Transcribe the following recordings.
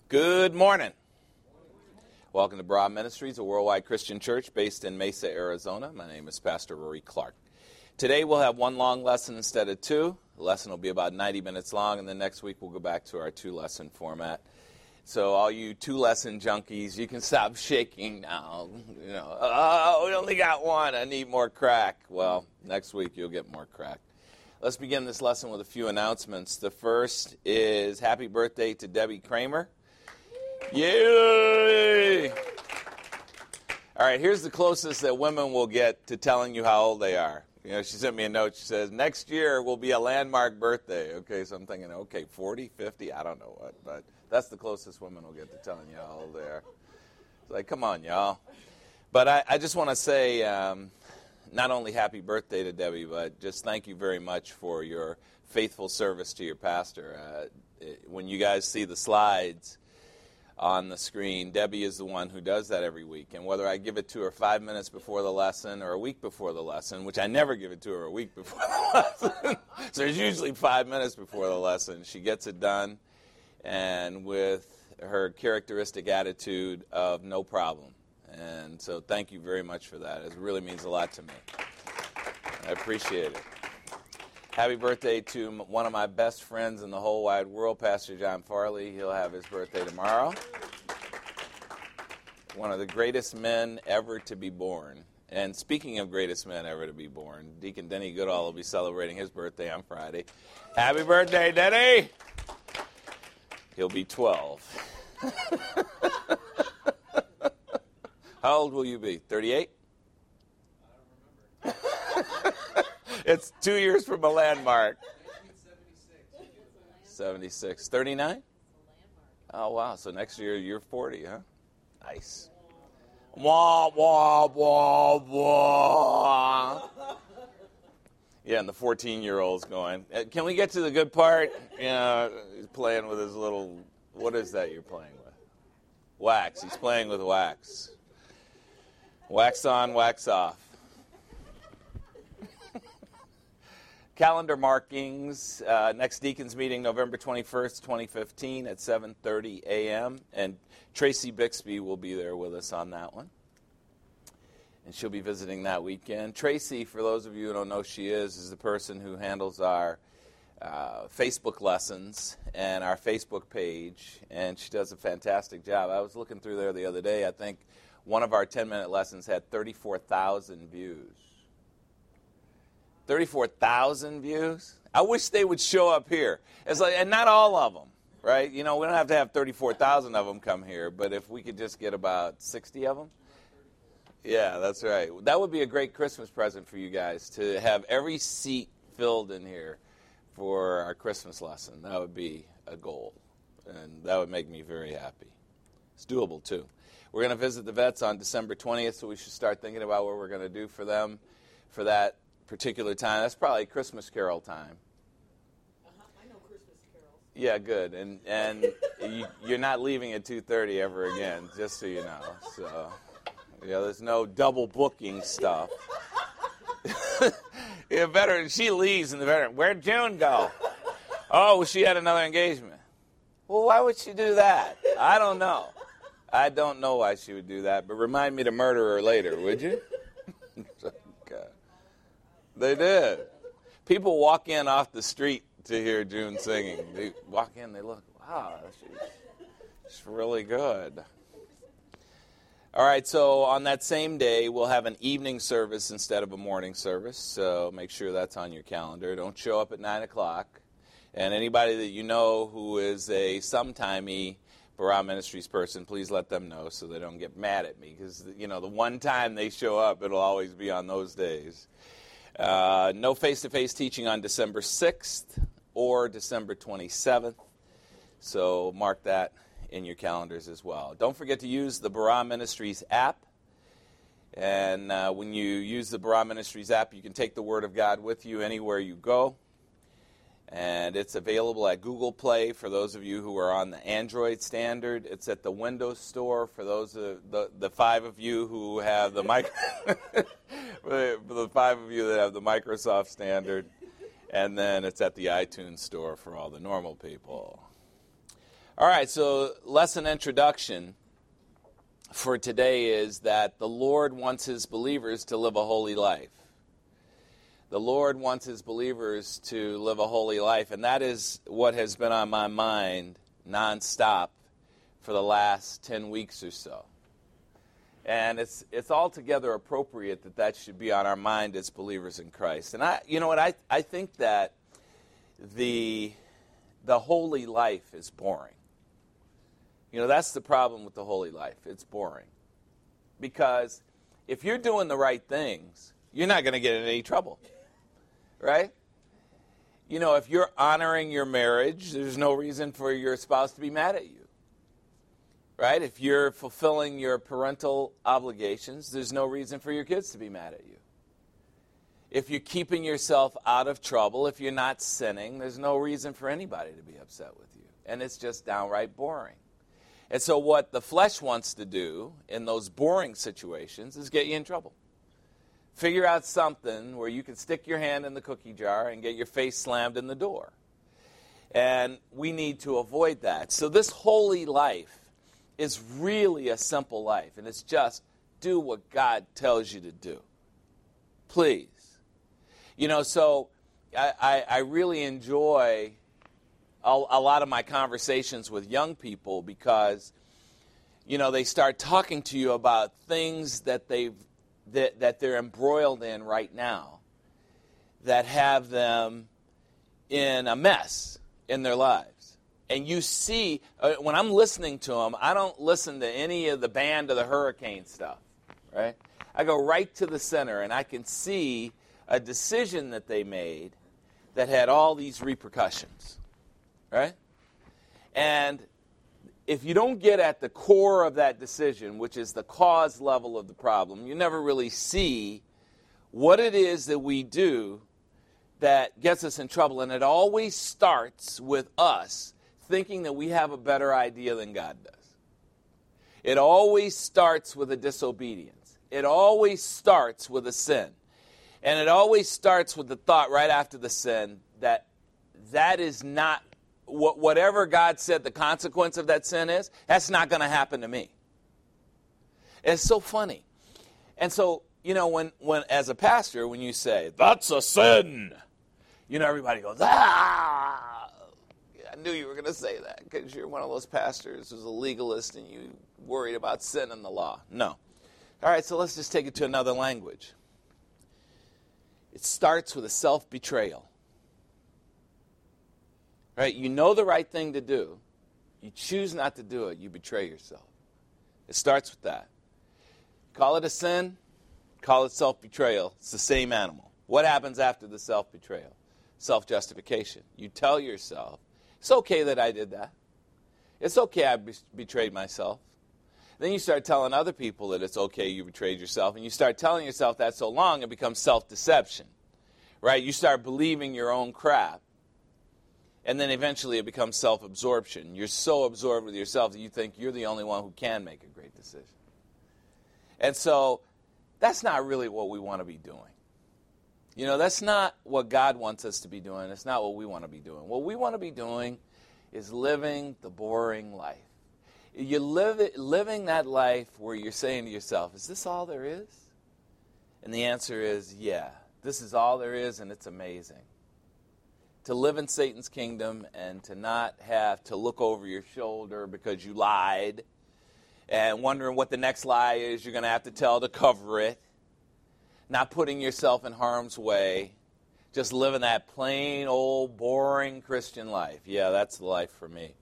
Good morning. Welcome to Barah Ministries, a worldwide Christian church based in Mesa, Arizona. My name is Pastor Rory Clark. Today we'll have one long lesson instead of two. The lesson will be about 90 minutes long, and then next week we'll go back to our two-lesson format. So all you two-lesson junkies, you can stop shaking now. Oh, we only got one. I need more crack. Well, next week you'll get more crack. Let's begin this lesson with a few announcements. The first is happy birthday to Debbie Kramer. Yay! All right, here's the closest that women will get to telling you how old they are. You know, she sent me a note. She says, next year will be a landmark birthday. Okay, so I'm thinking, okay, 40, 50, I don't know what. But that's the closest women will get to telling you how old they are. It's like, come on, y'all. But I just want to say not only happy birthday to Debbie, but just thank you very much for your faithful service to your pastor. When you guys see the slides on the screen, Debbie is the one who does that every week. And whether I give it to her 5 minutes before the lesson or a week before the lesson, which I never give it to her a week before the lesson, so there's usually 5 minutes before the lesson, she gets it done, and with her characteristic attitude of no problem. And so thank you very much for that. It really means a lot to me. I appreciate it. Happy birthday to one of my best friends in the whole wide world, Pastor John Farley. He'll have his birthday tomorrow. One of the greatest men ever to be born. And speaking of greatest men ever to be born, Deacon Denny Goodall will be celebrating his birthday on Friday. Happy birthday, Denny! He'll be 12. How old will you be? 38? It's 2 years from a landmark. 76. 39? Oh, wow. So next year you're 40, huh? Nice. Wah, wah, wah, wah. Yeah, and the 14-year-old's going, can we get to the good part? You know, he's playing with his little, what is that you're playing with? Wax. He's playing with wax. Wax on, wax off. Calendar markings, next Deacons meeting, November 21st, 2015 at 7:30 a.m. And Tracy Bixby will be there with us on that one. And she'll be visiting that weekend. Tracy, for those of you who don't know who she is the person who handles our Facebook lessons and our Facebook page. And she does a fantastic job. I was looking through there the other day. I think one of our 10-minute lessons had 34,000 views. 34,000 views? I wish they would show up here. It's like, and not all of them, right? You know, we don't have to have 34,000 of them come here, but if we could just get about 60 of them. Yeah, that's right. That would be a great Christmas present for you guys, to have every seat filled in here for our Christmas lesson. That would be a goal, and that would make me very happy. It's doable, too. We're going to visit the vets on December 20th, so we should start thinking about what we're going to do for them for that particular time. That's probably Christmas Carol time. I know Christmas carols. Yeah, good. And you're not leaving at 2:30 ever again, just so you know. So, yeah, there's no double booking stuff. Yeah, veteran, she leaves and the veteran, where'd June go? Oh, well, she had another engagement. Well, why would she do that? I don't know. I don't know why she would do that, but remind me to murder her later, would you? They did. People walk in off the street to hear June singing. They walk in, they look, wow, she's really good. All right, so on that same day, we'll have an evening service instead of a morning service, so make sure that's on your calendar. Don't show up at 9 o'clock. And anybody that you know who is a sometimey Barah Ministries person, please let them know so they don't get mad at me, because, you know, the one time they show up, it'll always be on those days. No face-to-face teaching on December 6th or December 27th, so mark that in your calendars as well. Don't forget to use the Barah Ministries app, and when you use the Barah Ministries app, you can take the Word of God with you anywhere you go, and it's available at Google Play for those of you who are on the Android standard. It's at the Windows Store for those of the 5 of you who have the for the 5 of you that have the Microsoft standard, and then it's at the iTunes Store for all the normal people. All right, so lesson introduction for today is that the Lord wants his believers to live a holy life. The Lord wants his believers to live a holy life, and that is what has been on my mind nonstop for the last 10 weeks or so. And it's altogether appropriate that that should be on our mind as believers in Christ. And I think that the holy life is boring. That's the problem with the holy life. It's boring. Because if you're doing the right things, you're not going to get in any trouble. Right? If you're honoring your marriage, there's no reason for your spouse to be mad at you. Right? If you're fulfilling your parental obligations, there's no reason for your kids to be mad at you. If you're keeping yourself out of trouble, if you're not sinning, there's no reason for anybody to be upset with you. And it's just downright boring. And so what the flesh wants to do in those boring situations is get you in trouble. Figure out something where you can stick your hand in the cookie jar and get your face slammed in the door. And we need to avoid that. So this holy life is really a simple life, and it's just do what God tells you to do. Please. So I really enjoy a lot of my conversations with young people because, they start talking to you about things that they're embroiled in right now that have them in a mess in their lives. And you see, when I'm listening to them, I don't listen to any of the Band of the Hurricane stuff, right? I go right to the center, and I can see a decision that they made that had all these repercussions, right? And if you don't get at the core of that decision, which is the cause level of the problem, you never really see what it is that we do that gets us in trouble. And it always starts with us thinking that we have a better idea than God does. It always starts with a disobedience. It always starts with a sin. And it always starts with the thought right after the sin that is not, whatever God said the consequence of that sin is, that's not going to happen to me. It's so funny. And so, when as a pastor, when you say, that's a sin, everybody goes, ah! I knew you were going to say that because you're one of those pastors who's a legalist and you worried about sin in the law. No. All right, so let's just take it to another language. It starts with a self-betrayal. Right? You know the right thing to do. You choose not to do it. You betray yourself. It starts with that. Call it a sin. Call it self-betrayal. It's the same animal. What happens after the self-betrayal? Self-justification. You tell yourself, it's okay that I did that. It's okay I betrayed myself. Then you start telling other people that it's okay you betrayed yourself, and you start telling yourself that so long it becomes self-deception, right? You start believing your own crap, and then eventually it becomes self-absorption. You're so absorbed with yourself that you think you're the only one who can make a great decision. And so that's not really what we want to be doing. That's not what God wants us to be doing. It's not what we want to be doing. What we want to be doing is living the boring life. You're living that life where you're saying to yourself, is this all there is? And the answer is, yeah, this is all there is, and it's amazing. To live in Satan's kingdom and to not have to look over your shoulder because you lied and wondering what the next lie is you're going to have to tell to cover it. Not putting yourself in harm's way, just living that plain old boring Christian life. Yeah, that's the life for me.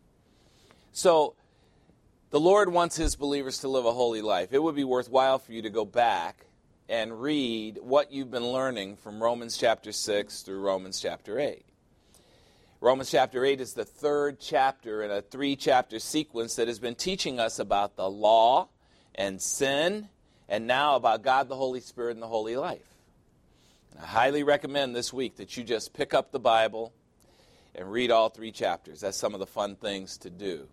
So the Lord wants his believers to live a holy life. It would be worthwhile for you to go back and read what you've been learning from Romans chapter 6 through Romans chapter 8. Romans chapter 8 is the third chapter in a 3-chapter sequence that has been teaching us about the law and sin, and now about God the Holy Spirit and the holy life. And I highly recommend this week that you just pick up the Bible and read all 3 chapters. That's some of the fun things to do.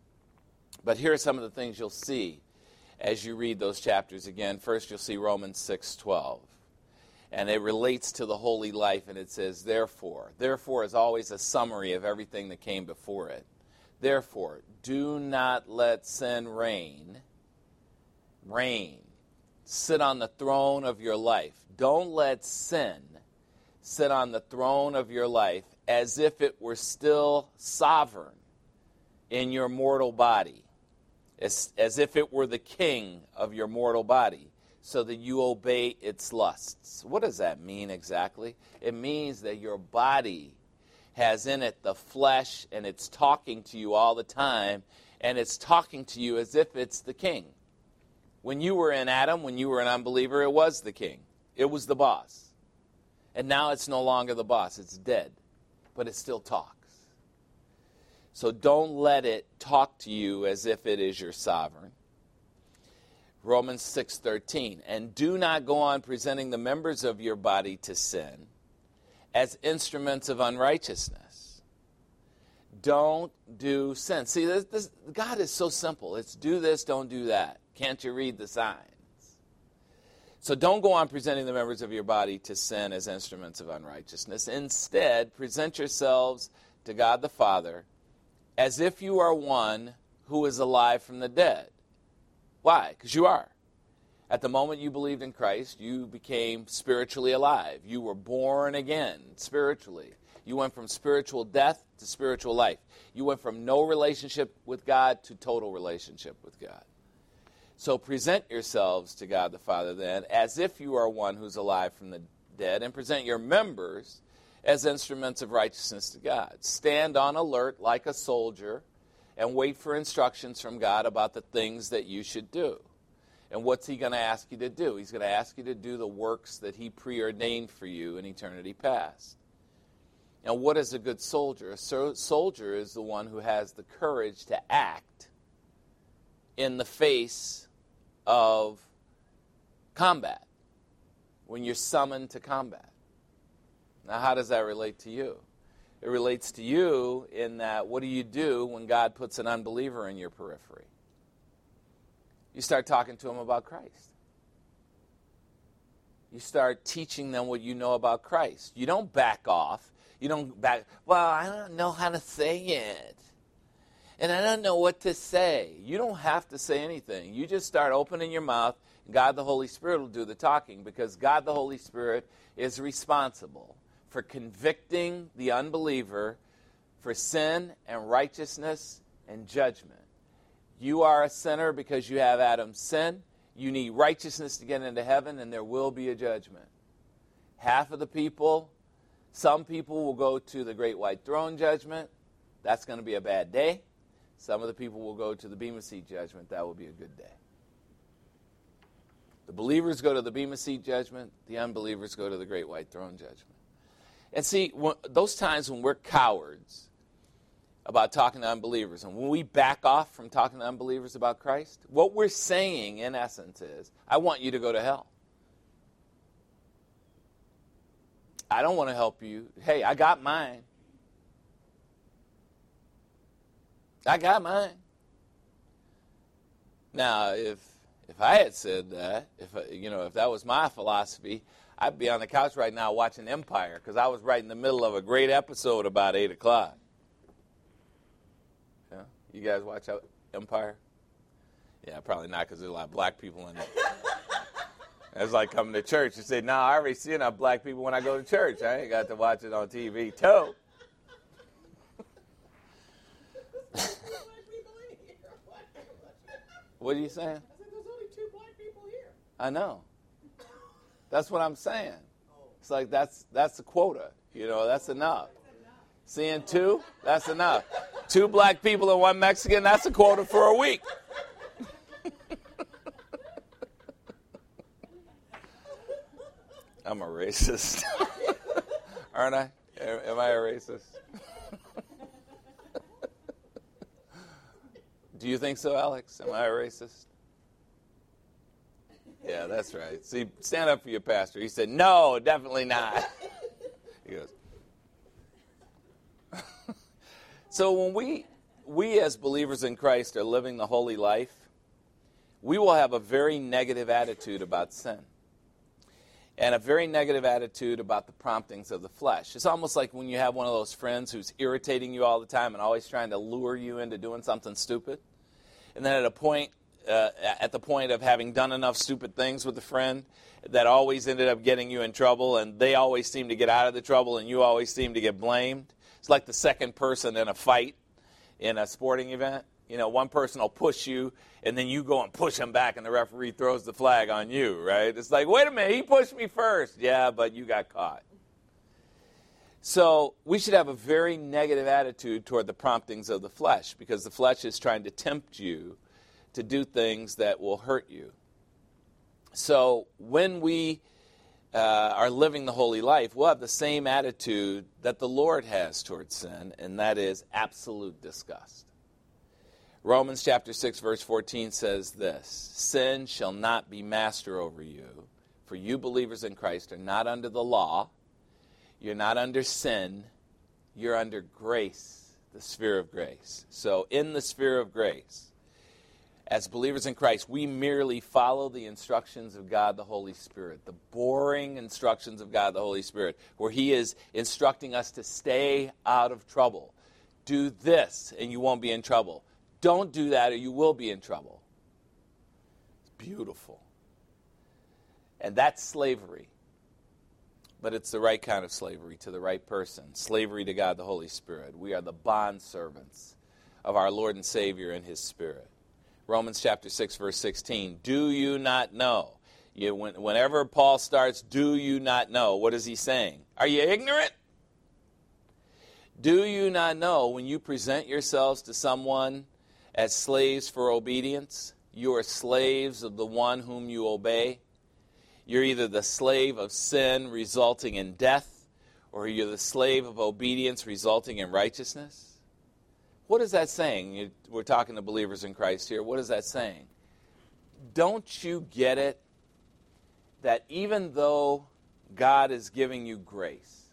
But here are some of the things you'll see as you read those chapters again. First, you'll see Romans 6:12. And it relates to the holy life, and it says, therefore. Therefore is always a summary of everything that came before it. Therefore, do not let sin reign. Sit on the throne of your life. Don't let sin sit on the throne of your life as if it were still sovereign in your mortal body, as if it were the king of your mortal body, so that you obey its lusts. What does that mean exactly? It means that your body has in it the flesh, and it's talking to you all the time, and it's talking to you as if it's the king. When you were in Adam, when you were an unbeliever, it was the king. It was the boss. And now it's no longer the boss. It's dead. But it still talks. So don't let it talk to you as if it is your sovereign. Romans 6:13. And do not go on presenting the members of your body to sin as instruments of unrighteousness. Don't do sin. See, God is so simple. It's do this, don't do that. Can't you read the signs? So don't go on presenting the members of your body to sin as instruments of unrighteousness. Instead, present yourselves to God the Father as if you are one who is alive from the dead. Why? Because you are. At the moment you believed in Christ, you became spiritually alive. You were born again spiritually. You went from spiritual death to spiritual life. You went from no relationship with God to total relationship with God. So present yourselves to God the Father then as if you are one who's alive from the dead, and present your members as instruments of righteousness to God. Stand on alert like a soldier and wait for instructions from God about the things that you should do. And what's he going to ask you to do? He's going to ask you to do the works that he preordained for you in eternity past. Now, what is a good soldier? A soldier is the one who has the courage to act in the face of combat, when you're summoned to combat. Now, how does that relate to you? It relates to you in that, what do you do when God puts an unbeliever in your periphery? You start talking to them about Christ. You start teaching them what you know about Christ. You don't back off. You don't back, well, I don't know how to say it. And I don't know what to say. You don't have to say anything. You just start opening your mouth, and God the Holy Spirit will do the talking, because God the Holy Spirit is responsible for convicting the unbeliever for sin and righteousness and judgment. You are a sinner because you have Adam's sin. You need righteousness to get into heaven, and there will be a judgment. Half of the people, some people will go to the great white throne judgment. That's going to be a bad day. Some of the people will go to the Bema Seat judgment. That will be a good day. The believers go to the Bema Seat judgment. The unbelievers go to the great white throne judgment. And see, those times when we're cowards about talking to unbelievers, and when we back off from talking to unbelievers about Christ, what we're saying, in essence, is, I want you to go to hell. I don't want to help you. Hey, I got mine. I got mine. Now, if I had said that, if that was my philosophy, I'd be on the couch right now watching Empire, because I was right in the middle of a great episode about 8 o'clock. Yeah? You guys watch Empire? Yeah, probably not, because there's a lot of black people in it. It's like coming to church. You say, no, I already see enough black people when I go to church. I ain't got to watch it on TV, too. What are you saying? I said, there's only 2 black people here. I know. That's what I'm saying. It's like that's the quota. That's enough. Seeing 2, that's enough. 2 black people and 1 Mexican, that's a quota for a week. I'm a racist. Aren't I? Am I a racist? Do you think so, Alex? Am I a racist? Yeah, that's right. See, stand up for your pastor. He said, no, definitely not. He goes. So when we as believers in Christ are living the holy life, we will have a very negative attitude about sin. and a very negative attitude about the promptings of the flesh. It's almost like when you have one of those friends who's irritating you all the time and always trying to lure you into doing something stupid. And then at the point of having done enough stupid things with a friend, that always ended up getting you in trouble, and they always seem to get out of the trouble, and you always seem to get blamed. It's like the second person in a fight in a sporting event. You know, one person will push you, and then you go and push him back, and the referee throws the flag on you, right? It's like, wait a minute, he pushed me first. Yeah, but you got caught. So we should have a very negative attitude toward the promptings of the flesh, because the flesh is trying to tempt you to do things that will hurt you. So when we are living the holy life, we'll have the same attitude that the Lord has towards sin, and that is absolute disgust. Romans chapter 6, verse 14 says this: sin shall not be master over you, for you believers in Christ are not under the law. You're not under sin. You're under grace, the sphere of grace. So in the sphere of grace, as believers in Christ, we merely follow the instructions of God the Holy Spirit, the boring instructions of God the Holy Spirit, where He is instructing us to stay out of trouble. Do this and you won't be in trouble. Don't do that or you will be in trouble. It's beautiful. And that's slavery. But it's the right kind of slavery to the right person. Slavery to God the Holy Spirit. We are the bond servants of our Lord and Savior and His Spirit. Romans chapter 6, verse 16. Do you not know? Whenever Paul starts, do you not know? What is he saying? Are you ignorant? Do you not know when you present yourselves to someone as slaves for obedience, you are slaves of the one whom you obey? You're either the slave of sin resulting in death, or you're the slave of obedience resulting in righteousness. What is that saying? We're talking to believers in Christ here. What is that saying? Don't you get it that even though God is giving you grace,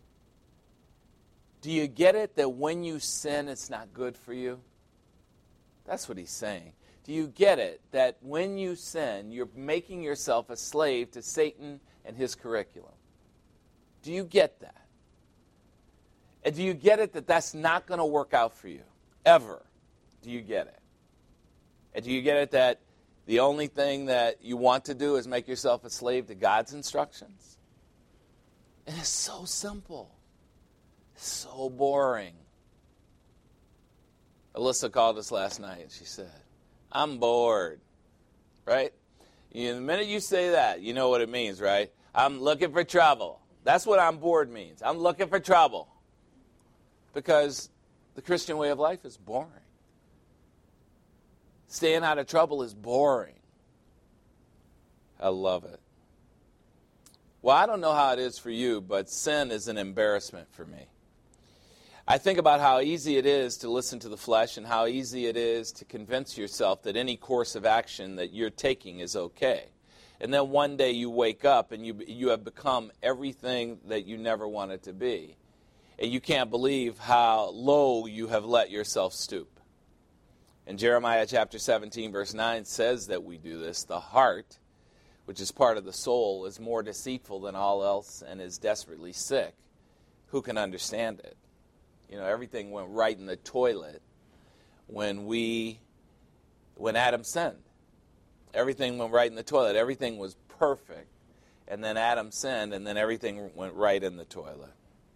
do you get it that when you sin, it's not good for you? That's what he's saying. Do you get it that when you sin, you're making yourself a slave to Satan and his curriculum? Do you get that? And do you get it that that's not going to work out for you? Ever. Do you get it? And do you get it that the only thing that you want to do is make yourself a slave to God's instructions? And it's so simple. So boring. Alyssa called us last night and she said, I'm bored. Right? The minute you say that, you know what it means, right? I'm looking for trouble. That's what I'm bored means. I'm looking for trouble. Because the Christian way of life is boring. Staying out of trouble is boring. I love it. Well, I don't know how it is for you, but sin is an embarrassment for me. I think about how easy it is to listen to the flesh and how easy it is to convince yourself that any course of action that you're taking is okay. And then one day you wake up and you have become everything that you never wanted to be. And you can't believe how low you have let yourself stoop. And Jeremiah chapter 17, verse 9 says that we do this. The heart, which is part of the soul, is more deceitful than all else and is desperately sick. Who can understand it? You know, everything went right in the toilet when Adam sinned. Everything went right in the toilet. Everything was perfect. And then Adam sinned, and then everything went right in the toilet.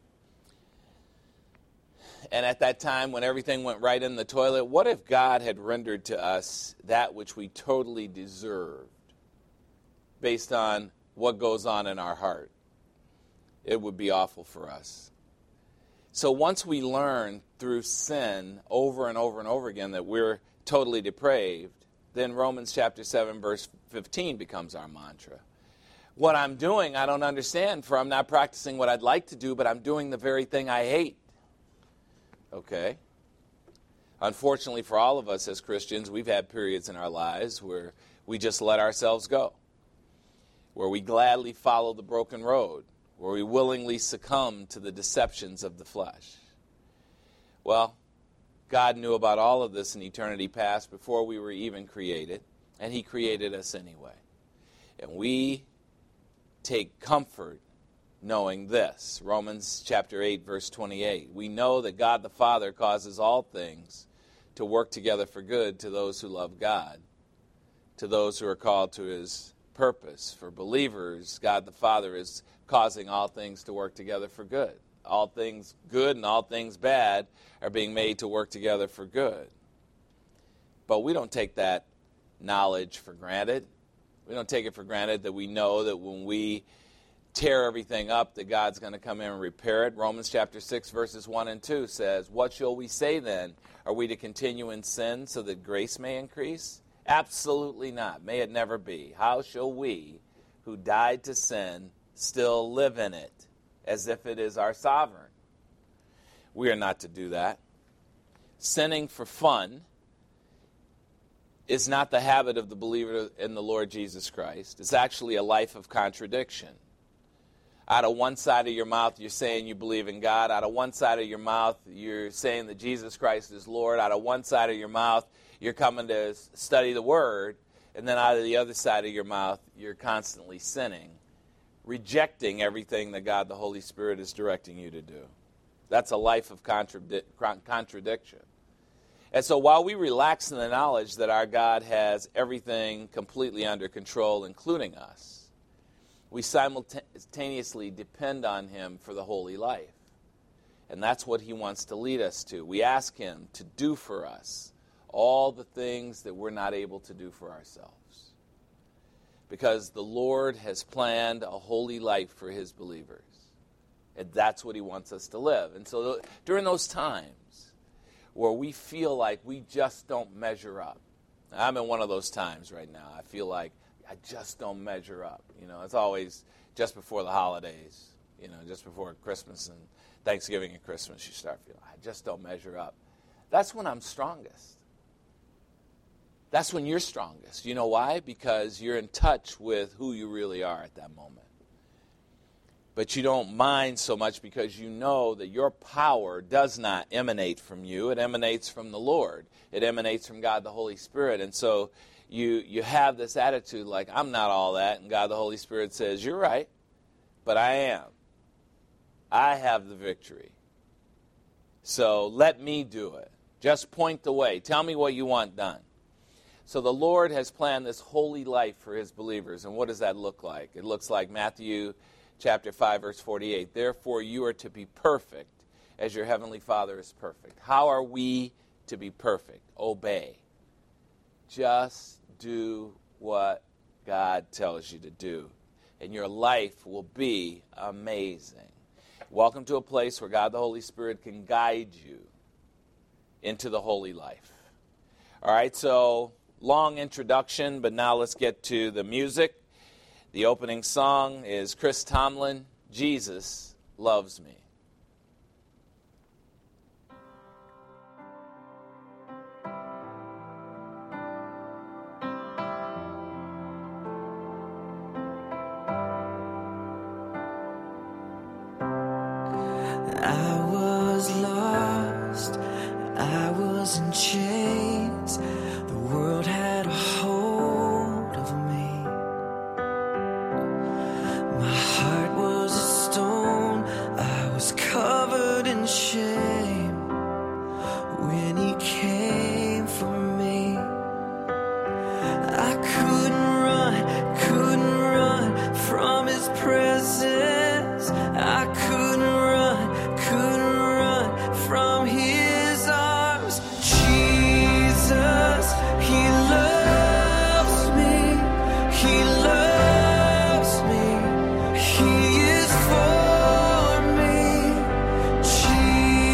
And at that time, when everything went right in the toilet, what if God had rendered to us that which we totally deserved based on what goes on in our heart? It would be awful for us. So once we learn through sin over and over and over again that we're totally depraved, then Romans chapter 7, verse 15 becomes our mantra. What I'm doing, I don't understand, for I'm not practicing what I'd like to do, but I'm doing the very thing I hate. Okay? Unfortunately for all of us as Christians, we've had periods in our lives where we just let ourselves go, where we gladly follow the broken road, where we willingly succumb to the deceptions of the flesh. Well, God knew about all of this in eternity past before we were even created, and He created us anyway. And we take comfort knowing this. Romans chapter 8, verse 28. We know that God the Father causes all things to work together for good to those who love God, to those who are called to his purpose. For believers, God the Father is causing all things to work together for good. All things good and all things bad are being made to work together for good. But we don't take that knowledge for granted. We don't take it for granted that we know that when we tear everything up, that God's going to come in and repair it. Romans chapter 6, verses 1 and 2 says, "What shall we say then? Are we to continue in sin so that grace may increase? Absolutely not. May it never be. How shall we, who died to sin, still live in it, as if it is our sovereign?" We are not to do that. Sinning for fun is not the habit of the believer in the Lord Jesus Christ. It's actually a life of contradiction. Out of one side of your mouth, you're saying you believe in God. Out of one side of your mouth, you're saying that Jesus Christ is Lord. Out of one side of your mouth, you're coming to study the Word. And then out of the other side of your mouth, you're constantly sinning, rejecting everything that God the Holy Spirit is directing you to do. That's a life of contradiction. And so while we relax in the knowledge that our God has everything completely under control, including us, we simultaneously depend on him for the holy life. And that's what he wants to lead us to. We ask him to do for us all the things that we're not able to do for ourselves. Because the Lord has planned a holy life for his believers. And that's what he wants us to live. And so during those times where we feel like we just don't measure up. I'm in one of those times right now. I feel like I just don't measure up. It's always just before the holidays, just before Christmas and Thanksgiving and Christmas, you start feeling, I just don't measure up. That's when I'm strongest. That's when you're strongest. You know why? Because you're in touch with who you really are at that moment. But you don't mind so much because you know that your power does not emanate from you. It emanates from the Lord. It emanates from God the Holy Spirit. And so you have this attitude like, I'm not all that. And God the Holy Spirit says, you're right, but I am. I have the victory. So let me do it. Just point the way. Tell me what you want done. So the Lord has planned this holy life for his believers. And what does that look like? It looks like Matthew chapter 5, verse 48. Therefore you are to be perfect as your heavenly Father is perfect. How are we to be perfect? Obey. Just do what God tells you to do. And your life will be amazing. Welcome to a place where God the Holy Spirit can guide you into the holy life. All right, so long introduction, but now let's get to the music. The opening song is Chris Tomlin, Jesus Loves Me. I was lost, I was in chains, the world had a hold of me. My heart was a stone, I was covered in shame when he came for me. I couldn't run from his presence. I couldn't run from his arms. Jesus, he loves me, he loves me, he is for me. Jesus.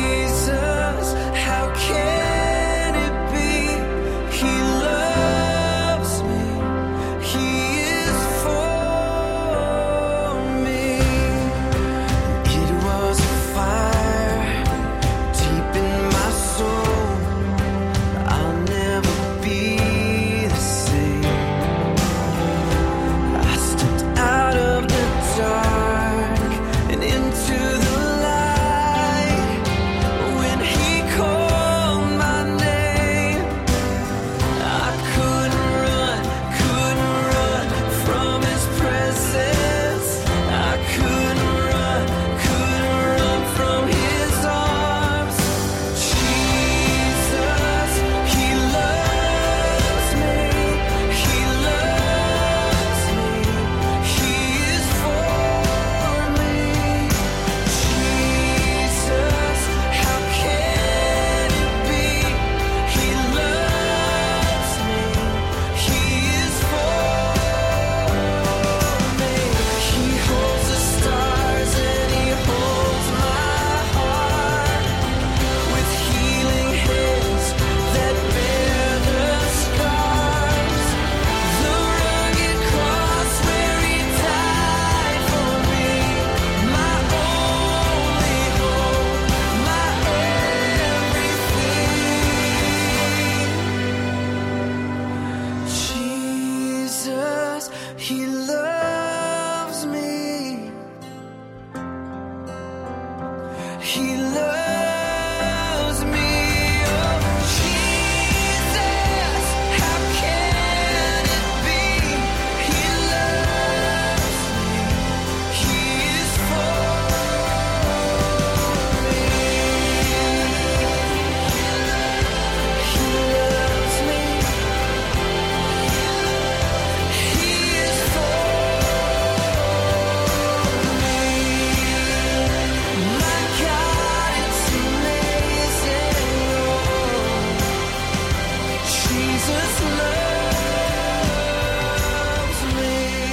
He loves me. Oh, Jesus, how can it be? He loves me. He is for me. He loves me. He is for me. My God, it's amazing. Jesus loves me.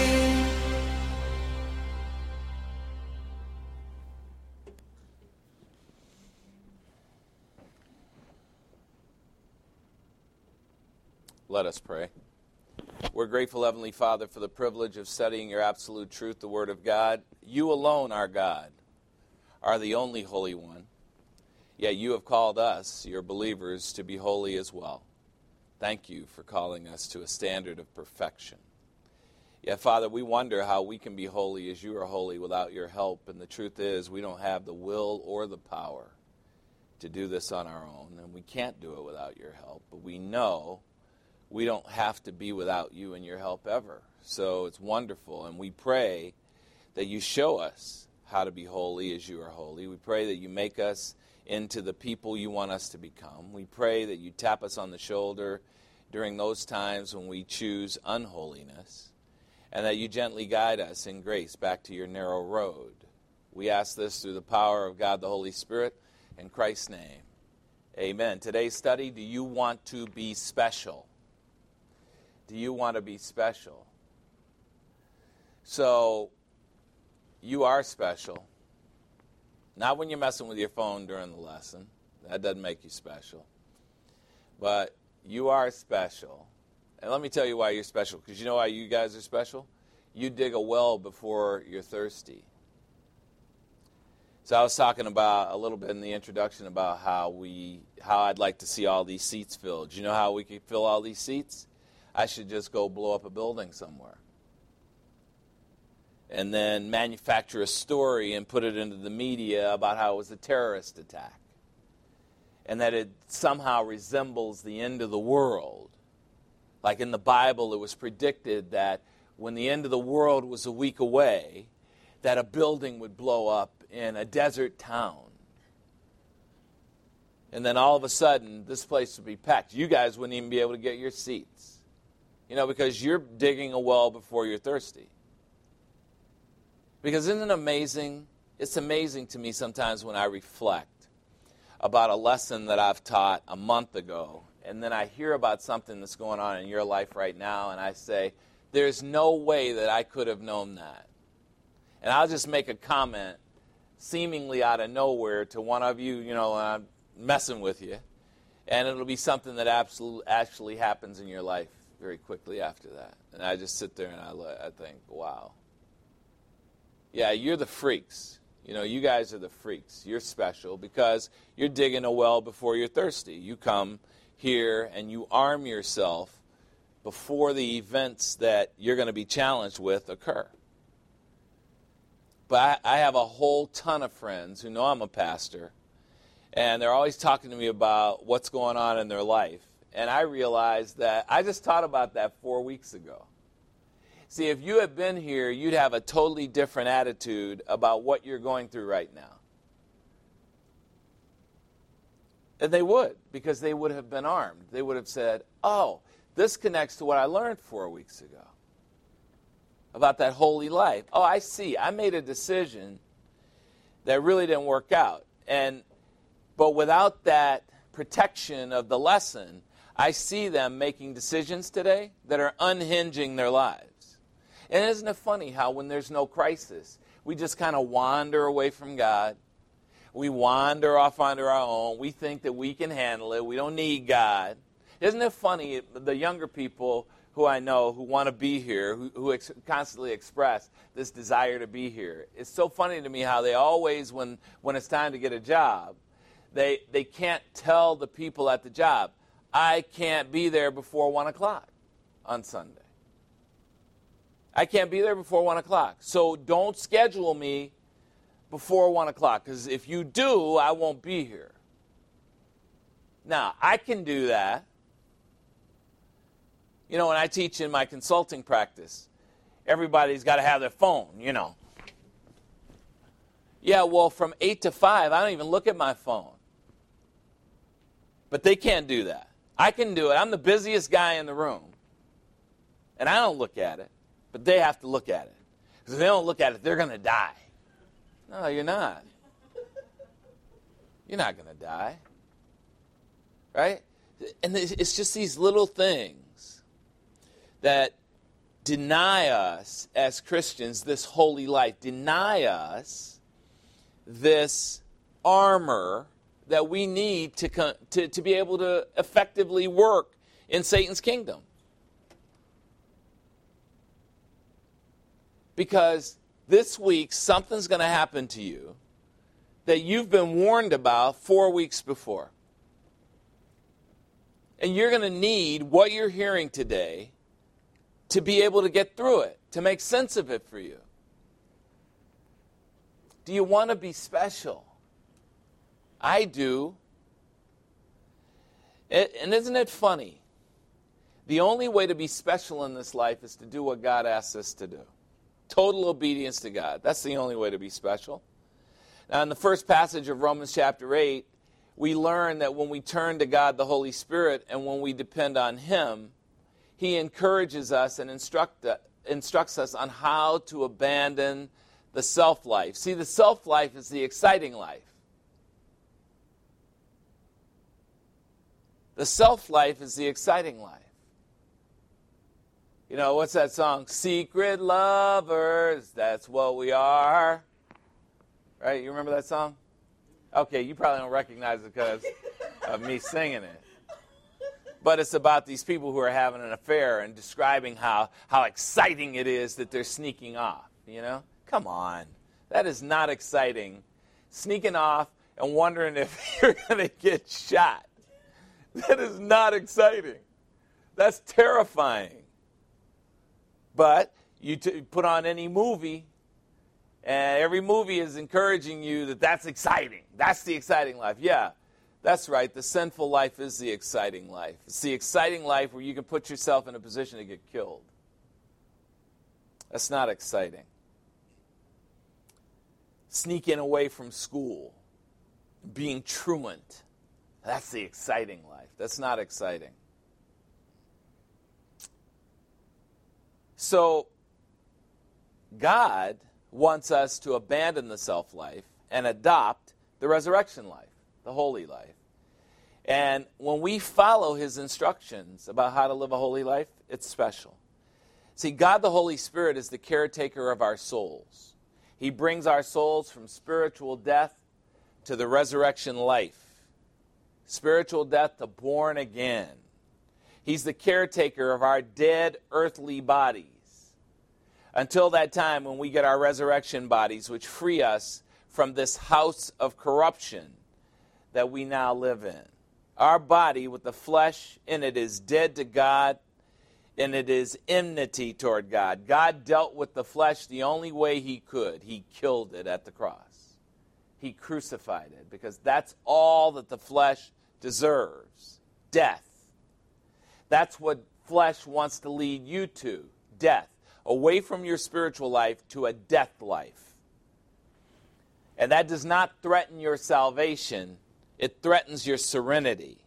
Let us pray. We're grateful, Heavenly Father, for the privilege of studying your absolute truth, the Word of God. You alone, our God, are the only Holy One. Yet you have called us, your believers, to be holy as well. Thank you for calling us to a standard of perfection. Yet, Father, we wonder how we can be holy as you are holy without your help. And the truth is, we don't have the will or the power to do this on our own. And we can't do it without your help. But we know we don't have to be without you and your help ever. So it's wonderful. And we pray that you show us how to be holy as you are holy. We pray that you make us into the people you want us to become. We pray that you tap us on the shoulder during those times when we choose unholiness, and that you gently guide us in grace back to your narrow road. We ask this through the power of God the Holy Spirit, in Christ's name. Amen. Today's study, do you want to be special? Do you want to be special? So, you are special. Not when you're messing with your phone during the lesson. That doesn't make you special. But you are special. And let me tell you why you're special. Because you know why you guys are special? You dig a well before you're thirsty. So I was talking about a little bit in the introduction about how I'd like to see all these seats filled. Do you know how we could fill all these seats? I should just go blow up a building somewhere. And then manufacture a story and put it into the media about how it was a terrorist attack. And that it somehow resembles the end of the world. Like in the Bible, it was predicted that when the end of the world was a week away, that a building would blow up in a desert town. And then all of a sudden, this place would be packed. You guys wouldn't even be able to get your seats. You know, because you're digging a well before you're thirsty. Because isn't it amazing? It's amazing to me sometimes when I reflect about a lesson that I've taught a month ago, and then I hear about something that's going on in your life right now, and I say, there's no way that I could have known that. And I'll just make a comment seemingly out of nowhere to one of you, you know, I'm messing with you, and it'll be something that actually happens in your life very quickly after that. And I just sit there and I think, wow. Yeah, you're the freaks. You know, you guys are the freaks. You're special because you're digging a well before you're thirsty. You come here and you arm yourself before the events that you're going to be challenged with occur. But I have a whole ton of friends who know I'm a pastor, and they're always talking to me about what's going on in their life. And I realized that I just taught about that 4 weeks ago. See, if you had been here, you'd have a totally different attitude about what you're going through right now. And they would, because they would have been armed. They would have said, oh, this connects to what I learned 4 weeks ago about that holy life. Oh, I see. I made a decision that really didn't work out. But without that protection of the lesson, I see them making decisions today that are unhinging their lives. And isn't it funny how when there's no crisis, we just kind of wander away from God. We wander off onto our own. We think that we can handle it. We don't need God. Isn't it funny, the younger people who I know who want to be here, who constantly express this desire to be here. It's so funny to me how they always, when it's time to get a job, they can't tell the people at the job, I can't be there before 1 o'clock on Sunday. I can't be there before 1 o'clock. So don't schedule me before 1 o'clock, because if you do, I won't be here. Now, I can do that. You know, when I teach in my consulting practice, everybody's got to have their phone, you know. Yeah, well, from 8 to 5, I don't even look at my phone. But they can't do that. I can do it. I'm the busiest guy in the room. And I don't look at it. But they have to look at it. Because if they don't look at it, they're going to die. No, you're not. You're not going to die. Right? And it's just these little things that deny us as Christians this holy life, deny us this armor that we need to be able to effectively work in Satan's kingdom. Because this week something's going to happen to you that you've been warned about 4 weeks before. And you're going to need what you're hearing today to be able to get through it, to make sense of it for you. Do you want to be special? I do. And isn't it funny? The only way to be special in this life is to do what God asks us to do. Total obedience to God. That's the only way to be special. Now, in the first passage of Romans chapter 8, we learn that when we turn to God the Holy Spirit and when we depend on Him, He encourages us and instructs us on how to abandon the self-life. See, the self-life is the exciting life. The self-life is the exciting life. You know, what's that song? Secret lovers, that's what we are. Right? You remember that song? Okay, you probably don't recognize it because of me singing it. But it's about these people who are having an affair and describing how exciting it is that they're sneaking off, you know? Come on. That is not exciting. Sneaking off and wondering if you're going to get shot. That is not exciting. That's terrifying. But you put on any movie, and every movie is encouraging you that that's exciting. That's the exciting life. Yeah, that's right. The sinful life is the exciting life. It's the exciting life where you can put yourself in a position to get killed. That's not exciting. Sneaking away from school, being truant. That's the exciting life. That's not exciting. So, God wants us to abandon the self-life and adopt the resurrection life, the holy life. And when we follow His instructions about how to live a holy life, it's special. See, God the Holy Spirit is the caretaker of our souls. He brings our souls from spiritual death to the resurrection life. Spiritual death to born again. He's the caretaker of our dead earthly bodies. Until that time when we get our resurrection bodies, which free us from this house of corruption that we now live in. Our body with the flesh in it is dead to God, and it is enmity toward God. God dealt with the flesh the only way He could. He killed it at the cross. He crucified it because that's all that the flesh deserves. Death. That's what flesh wants to lead you to. Death. Away from your spiritual life to a death life. And that does not threaten your salvation. It threatens your serenity.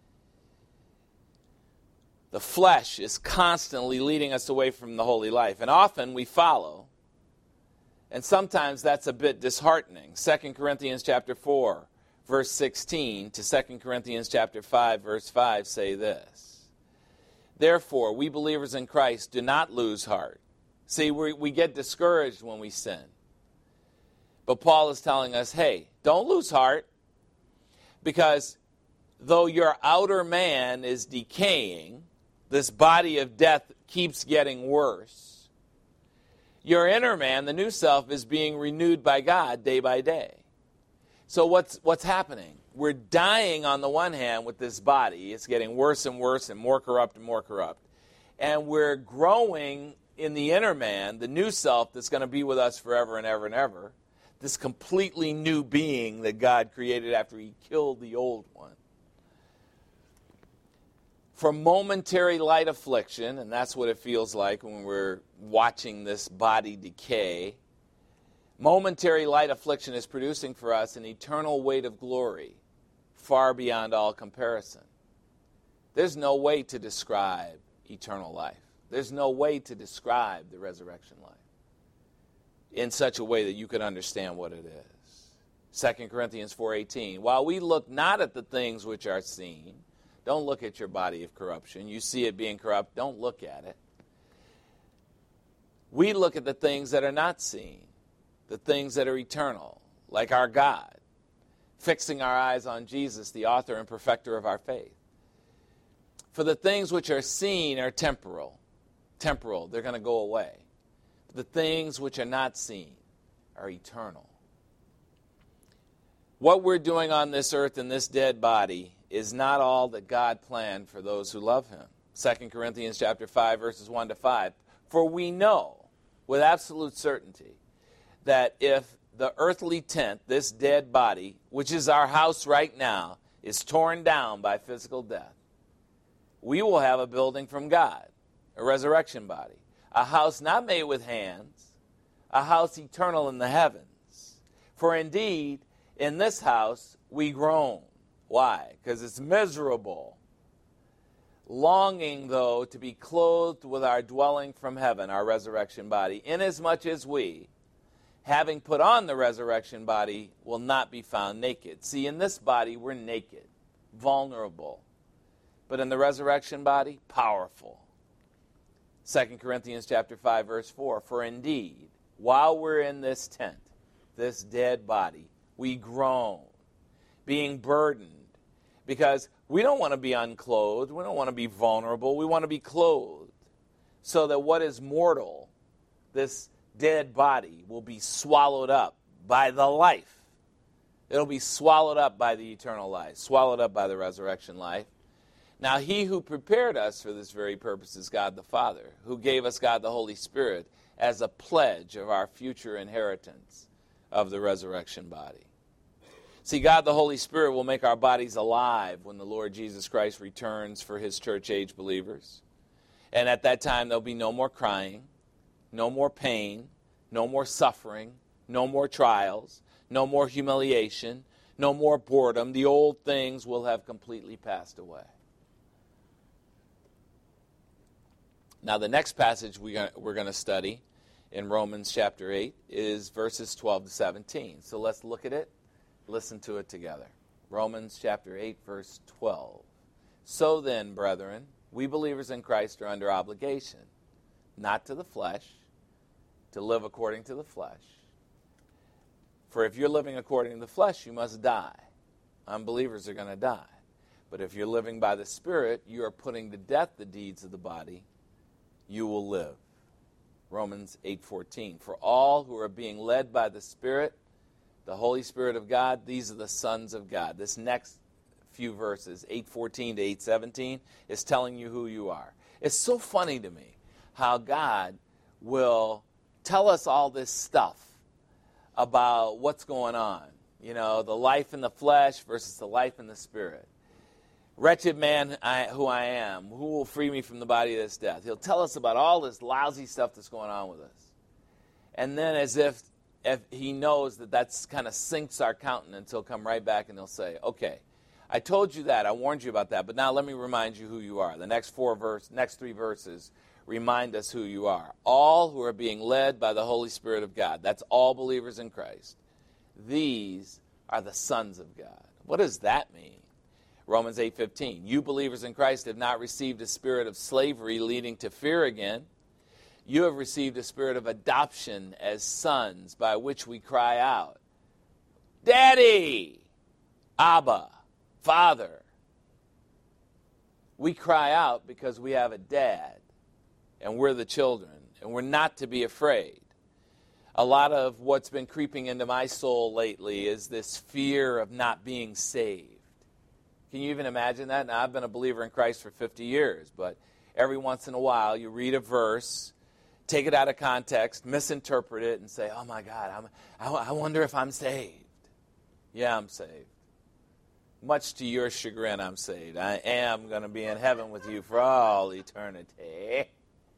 The flesh is constantly leading us away from the holy life. And often we follow. And sometimes that's a bit disheartening. 2 Corinthians chapter 4, verse 16 to 2 Corinthians chapter 5, verse 5 say this. Therefore, we believers in Christ do not lose heart. See, we get discouraged when we sin. But Paul is telling us, hey, don't lose heart. Because though your outer man is decaying, this body of death keeps getting worse. Your inner man, the new self, is being renewed by God day by day. So what's happening? We're dying on the one hand with this body. It's getting worse and worse and more corrupt and more corrupt. And we're growing in the inner man, the new self that's going to be with us forever and ever and ever. this completely new being that God created after he killed the old one. For momentary light affliction, and that's what it feels like when we're watching this body decay, momentary light affliction is producing for us an eternal weight of glory, far beyond all comparison. There's no way to describe eternal life. There's no way to describe the resurrection life in such a way that you could understand what it is. 2 Corinthians 4:18, while we look not at the things which are seen, don't look at your body of corruption. You see it being corrupt, don't look at it. We look at the things that are not seen, the things that are eternal, like our God, fixing our eyes on Jesus, the author and perfecter of our faith. For the things which are seen are temporal. Temporal, they're going to go away. The things which are not seen are eternal. What we're doing on this earth in this dead body is not all that God planned for those who love him. 2 Corinthians chapter 5, verses 1 to 5. For we know with absolute certainty that if the earthly tent, this dead body, which is our house right now, is torn down by physical death, we will have a building from God, a resurrection body, a house not made with hands, a house eternal in the heavens. For indeed, in this house we groan. Why? Because it's miserable. Longing, though, to be clothed with our dwelling from heaven, our resurrection body, inasmuch as we, having put on the resurrection body, will not be found naked. See, in this body, we're naked, vulnerable. But in the resurrection body, powerful. 2 Corinthians chapter 5, verse 4, for indeed, while we're in this tent, this dead body, we groan, being burdened, because we don't want to be unclothed, we don't want to be vulnerable, we want to be clothed, so that what is mortal, this dead body, will be swallowed up by the life. It'll be swallowed up by the eternal life, swallowed up by the resurrection life. Now, he who prepared us for this very purpose is God the Father, who gave us God the Holy Spirit as a pledge of our future inheritance of the resurrection body. See, God the Holy Spirit will make our bodies alive when the Lord Jesus Christ returns for his church-age believers. And at that time, there'll be no more crying, no more pain, no more suffering, no more trials, no more humiliation, no more boredom. The old things will have completely passed away. Now, the next passage we're going to study in Romans chapter 8 is verses 12 to 17. So let's look at it, listen to it together. Romans chapter 8, verse 12. So then, brethren, we believers in Christ are under obligation, not to the flesh, to live according to the flesh. For if you're living according to the flesh, you must die. Unbelievers are going to die. But if you're living by the Spirit, you are putting to death the deeds of the body, you will live. Romans 8:14. For all who are being led by the Spirit, the Holy Spirit of God, these are the sons of God. This next few verses, 8:14 to 8:17, is telling you who you are. It's so funny to me how God will tell us all this stuff about what's going on. You know, the life in the flesh versus the life in the Spirit. Wretched man who I am, who will free me from the body of this death? He'll tell us about all this lousy stuff that's going on with us. And then as if he knows that that's kind of sinks our countenance, he'll come right back and he'll say, okay, I told you that, I warned you about that, but now let me remind you who you are. The next three verses remind us who you are. All who are being led by the Holy Spirit of God. That's all believers in Christ. These are the sons of God. What does that mean? Romans 8:15. You believers in Christ have not received a spirit of slavery leading to fear again. You have received a spirit of adoption as sons, by which we cry out, Daddy! Abba! Father! We cry out because we have a dad, and we're the children, and we're not to be afraid. A lot of what's been creeping into my soul lately is this fear of not being saved. Can you even imagine that? Now, I've been a believer in Christ for 50 years, but every once in a while you read a verse take it out of context, misinterpret it, and say, oh my God, I wonder if I'm saved. Yeah, I'm saved. Much to your chagrin, I'm saved. I am going to be in heaven with you for all eternity.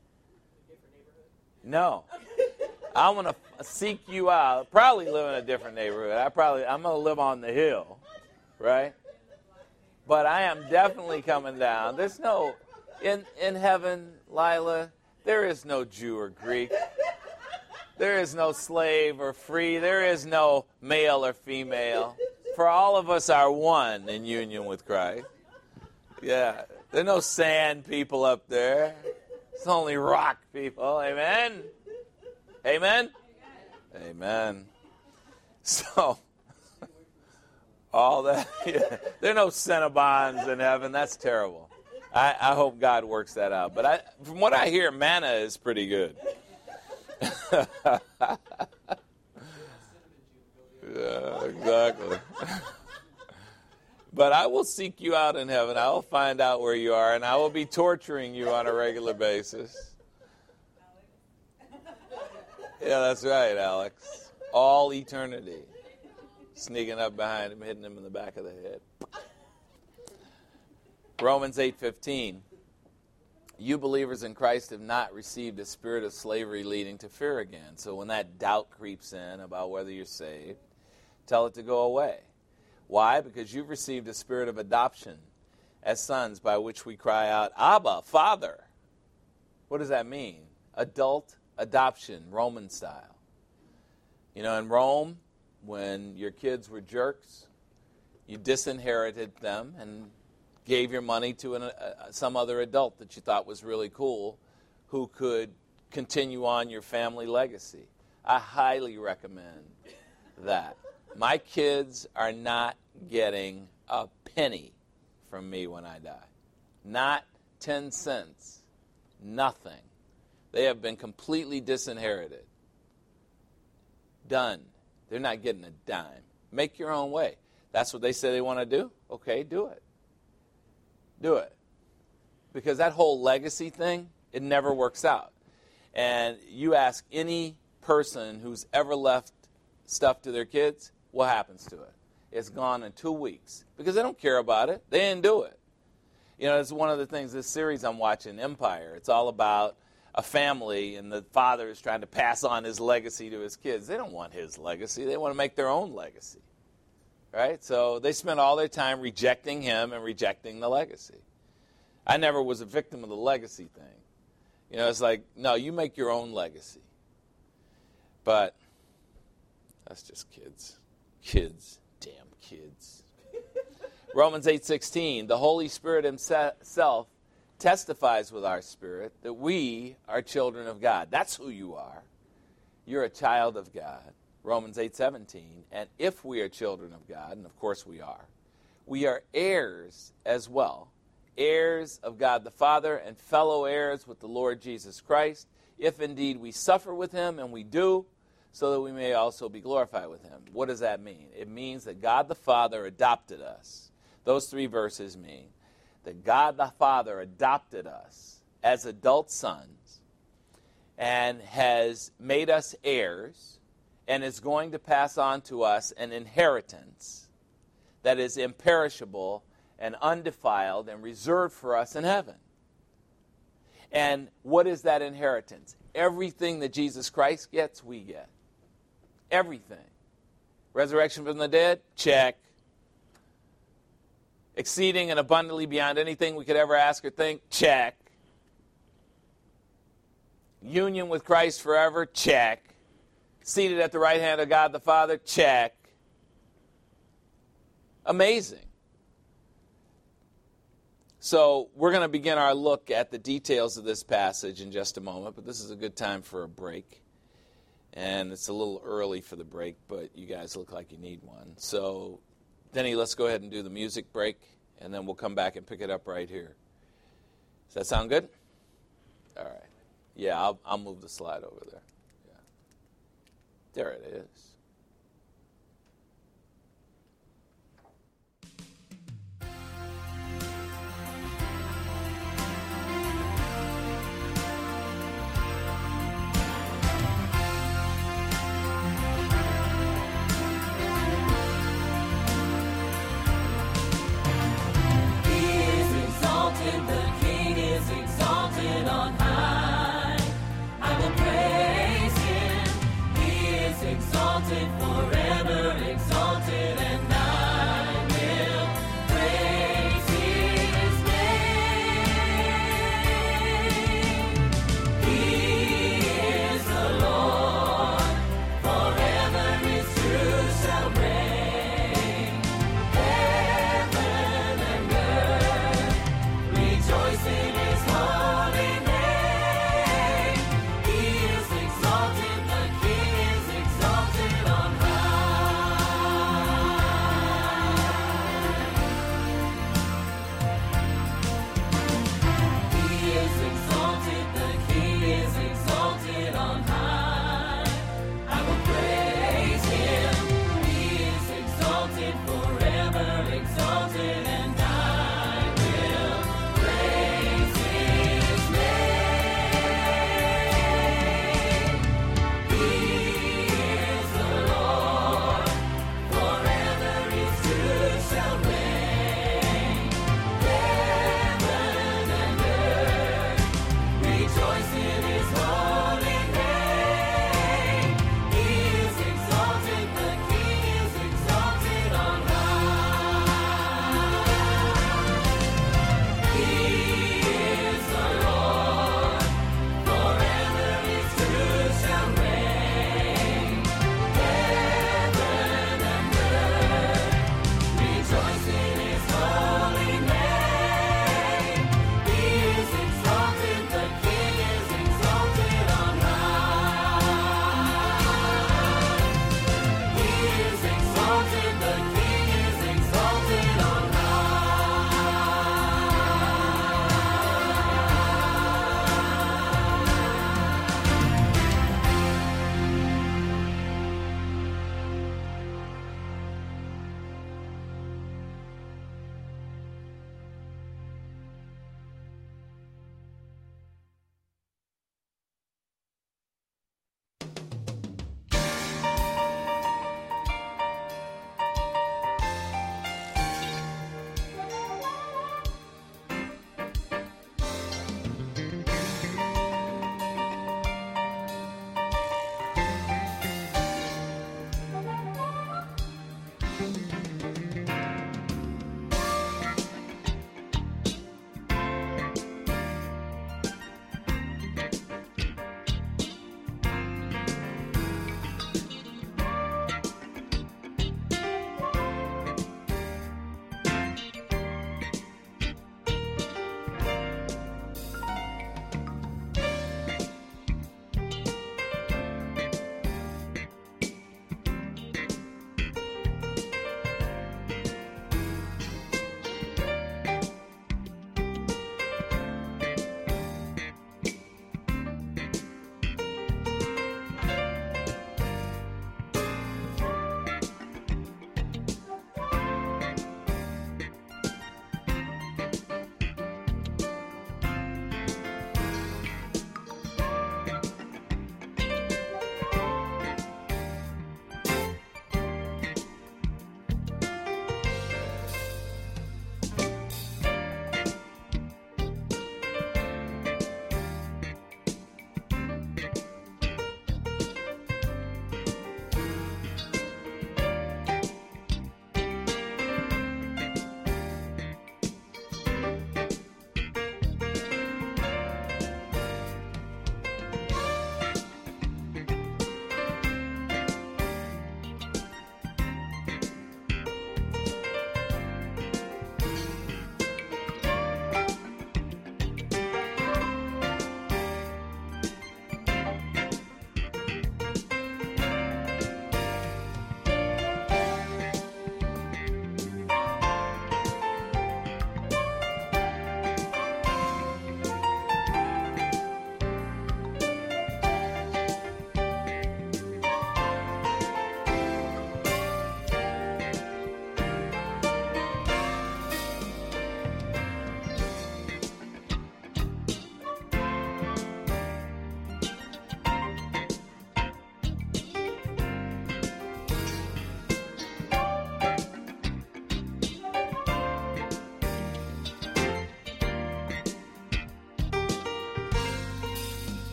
No. I want to seek you out. Probably live in a different neighborhood. I'm going to live on the hill, right? But I am definitely coming down. There's no, in heaven, Lila, there is no Jew or Greek. There is no slave or free. There is no male or female. For all of us are one in union with Christ. Yeah. There are no sand people up there. It's only rock people. Amen? Amen? Amen. So, all that. Yeah, there are no Cinnabons in heaven. That's terrible. I hope God works that out. But from what I hear, manna is pretty good. Yeah, exactly. But I will seek you out in heaven. I will find out where you are, and I will be torturing you on a regular basis. Yeah, that's right, Alex. All eternity. Sneaking up behind him, hitting him in the back of the head. Romans 8:15. You believers in Christ have not received a spirit of slavery leading to fear again. So when that doubt creeps in about whether you're saved, tell it to go away. Why? Because you've received a spirit of adoption as sons by which we cry out, Abba, Father. What does that mean? Adult adoption, Roman style. You know, in Rome, when your kids were jerks, you disinherited them and gave your money to some other adult that you thought was really cool who could continue on your family legacy. I highly recommend that. My kids are not getting a penny from me when I die. Not 10 cents. Nothing. They have been completely disinherited. Done. They're not getting a dime. Make your own way. That's what they say they want to do? Okay, do it. Do it. Because that whole legacy thing, it never works out. And you ask any person who's ever left stuff to their kids, what happens to it? It's gone in 2 weeks. Because they don't care about it. They didn't do it. You know, it's one of the things, this series I'm watching, Empire, it's all about a family and the father is trying to pass on his legacy to his kids. They don't want his legacy. They want to make their own legacy. Right? So they spent all their time rejecting him and rejecting the legacy. I never was a victim of the legacy thing. You know, it's like, no, you make your own legacy. But that's just kids. Kids. Damn kids. Romans 8:16, the Holy Spirit himself testifies with our spirit that we are children of God. That's who you are. You're a child of God. Romans 8:17, and if we are children of God, and of course we are heirs as well, heirs of God the Father and fellow heirs with the Lord Jesus Christ, if indeed we suffer with him, and we do, so that we may also be glorified with him. What does that mean? It means that God the Father adopted us. Those 3 verses mean that God the Father adopted us as adult sons and has made us heirs, and is going to pass on to us an inheritance that is imperishable and undefiled and reserved for us in heaven. And what is that inheritance? Everything that Jesus Christ gets, we get. Everything. Resurrection from the dead? Check. Exceeding and abundantly beyond anything we could ever ask or think? Check. Union with Christ forever? Check. Seated at the right hand of God the Father? Check. Amazing. So we're going to begin our look at the details of this passage in just a moment, but this is a good time for a break. And it's a little early for the break, but you guys look like you need one. So, Denny, let's go ahead and do the music break, and then we'll come back and pick it up right here. Does that sound good? All right. Yeah, I'll move the slide over there. There it is.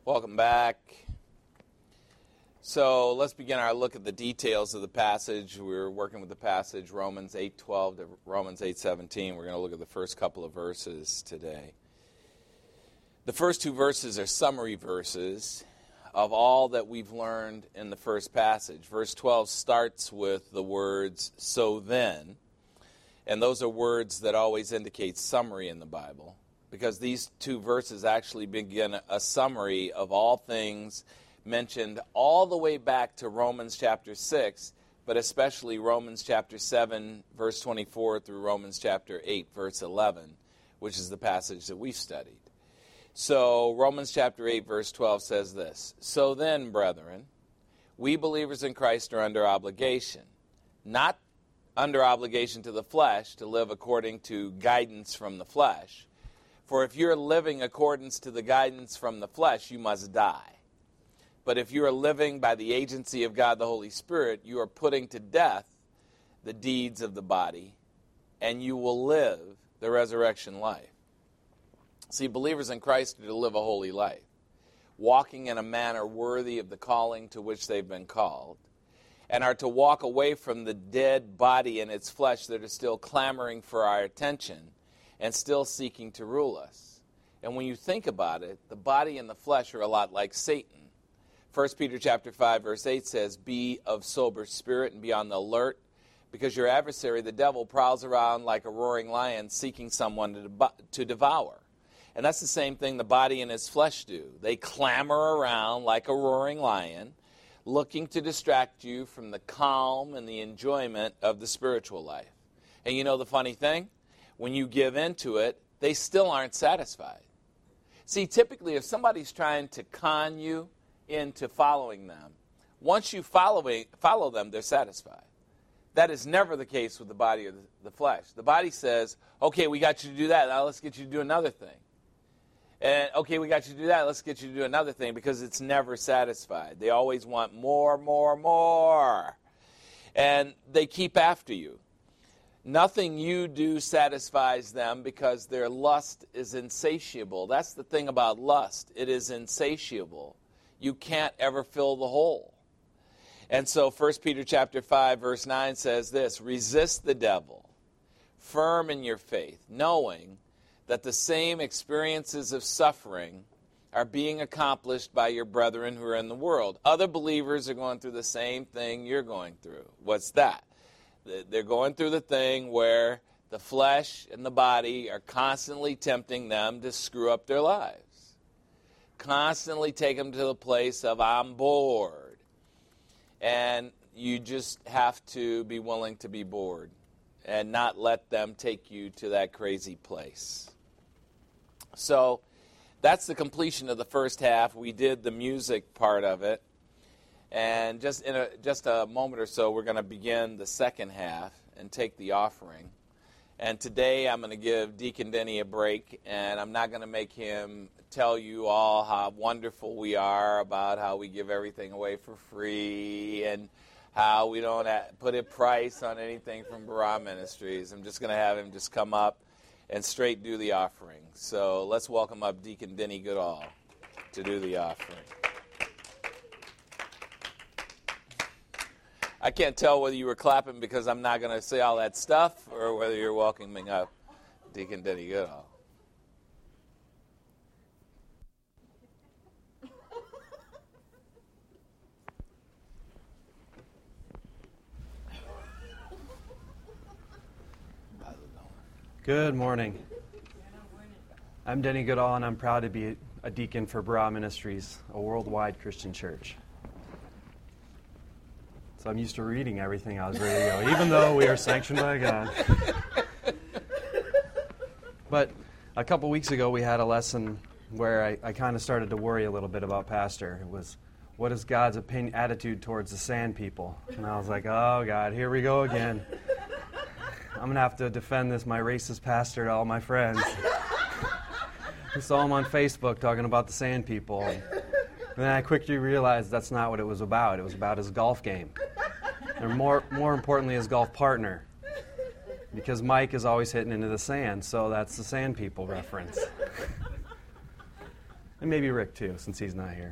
Welcome back. So let's begin our look at the details of the passage. We're working with the passage Romans 8:12 to Romans 8:17. We're going to look at the first couple of verses today. The first two verses are summary verses of all that we've learned in the first passage. Verse 12 starts with the words, "so then," and those are words that always indicate summary in the Bible, because these two verses actually begin a summary of all things mentioned all the way back to Romans chapter 6, but especially Romans chapter 7, verse 24 through Romans chapter 8, verse 11, which is the passage that we studied. So Romans chapter 8, verse 12 says this, "So then, brethren, we believers in Christ are under obligation, not under obligation to the flesh to live according to guidance from the flesh. For if you're living according to the guidance from the flesh, you must die. But if you are living by the agency of God the Holy Spirit, you are putting to death the deeds of the body, and you will live the resurrection life." See, believers in Christ are to live a holy life, walking in a manner worthy of the calling to which they've been called, and are to walk away from the dead body and its flesh that are still clamoring for our attention and still seeking to rule us. And when you think about it, the body and the flesh are a lot like Satan. 1 Peter chapter 5, verse 8 says, "Be of sober spirit and be on the alert, because your adversary, the devil, prowls around like a roaring lion seeking someone to devour." And that's the same thing the body and his flesh do. They clamor around like a roaring lion, looking to distract you from the calm and the enjoyment of the spiritual life. And you know the funny thing? When you give in to it, they still aren't satisfied. See, typically if somebody's trying to con you into following them, once you follow them, they're satisfied. That is never the case with the body or the flesh. The body says, "Okay, we got you to do that. Now let's get you to do another thing." And, "Okay, we got you to do that. Let's get you to do another thing," because it's never satisfied. They always want more, more, more. And they keep after you. Nothing you do satisfies them because their lust is insatiable. That's the thing about lust. It is insatiable. You can't ever fill the hole. And so 1 Peter chapter 5, verse 9 says this, "Resist the devil, firm in your faith, knowing that the same experiences of suffering are being accomplished by your brethren who are in the world." Other believers are going through the same thing you're going through. What's that? They're going through the thing where the flesh and the body are constantly tempting them to screw up their lives. Constantly take them to the place of, "I'm bored." And you just have to be willing to be bored and not let them take you to that crazy place. So that's the completion of the first half. We did the music part of it. And just in just a moment or so, we're going to begin the second half and take the offering. And today I'm going to give Deacon Denny a break, and I'm not going to make him tell you all how wonderful we are about how we give everything away for free and how we don't put a price on anything from Barah Ministries. I'm just going to have him just come up and straight do the offering. So let's welcome up Deacon Denny Goodall to do the offering. I can't tell whether you were clapping because I'm not going to say all that stuff or whether you're welcoming up Deacon Denny Goodall. Good morning. I'm Denny Goodall, and I'm proud to be a deacon for Barah Ministries, a worldwide Christian church. So I'm used to reading everything. I was ready to go, even though we are sanctioned by God. But a couple weeks ago, we had a lesson where I kind of started to worry a little bit about Pastor. It was, what is God's attitude towards the sand people? And I was like, oh, God, here we go again. I'm going to have to defend my racist pastor to all my friends. I saw him on Facebook talking about the sand people. And then I quickly realized that's not what it was about. It was about his golf game. And more importantly, his golf partner. Because Mike is always hitting into the sand, so that's the sand people reference. And maybe Rick too, since he's not here.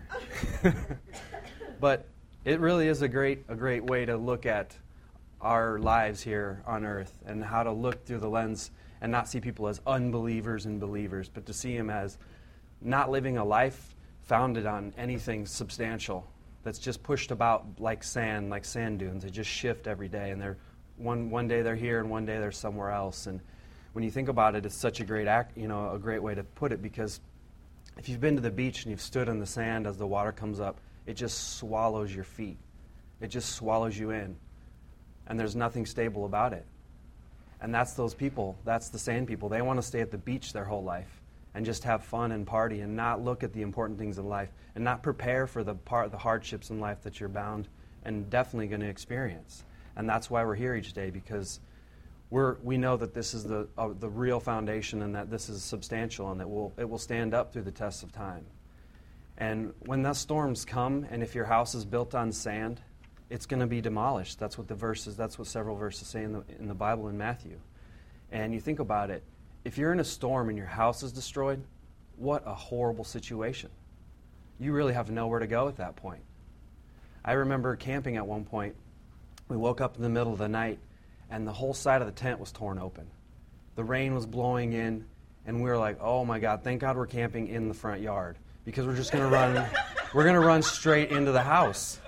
But it really is a great way to look at our lives here on earth and how to look through the lens and not see people as unbelievers and believers, but to see them as not living a life founded on anything substantial that's just pushed about like sand dunes. They just shift every day, and they're one day they're here and one day they're somewhere else. And when you think about it, it's such a great a great way to put it, because if you've been to the beach and you've stood in the sand as the water comes up, it just swallows your feet. It just swallows you in. And there's nothing stable about it. And that's those people. That's the sand people. They want to stay at the beach their whole life and just have fun and party and not look at the important things in life and not prepare for the hardships in life that you're bound and definitely going to experience. And that's why we're here each day, because we know that this is the real foundation, and that this is substantial, and that it will stand up through the test of time. And when those storms come, and if your house is built on sand, it's going to be demolished. That's what several verses say in the Bible in Matthew. And you think about it, if you're in a storm and your house is destroyed, what a horrible situation. You really have nowhere to go at that point. I remember camping at one point. We woke up in the middle of the night, and the whole side of the tent was torn open. The rain was blowing in, and we were like, oh my God, thank God we're camping in the front yard, because we're just going to run straight into the house.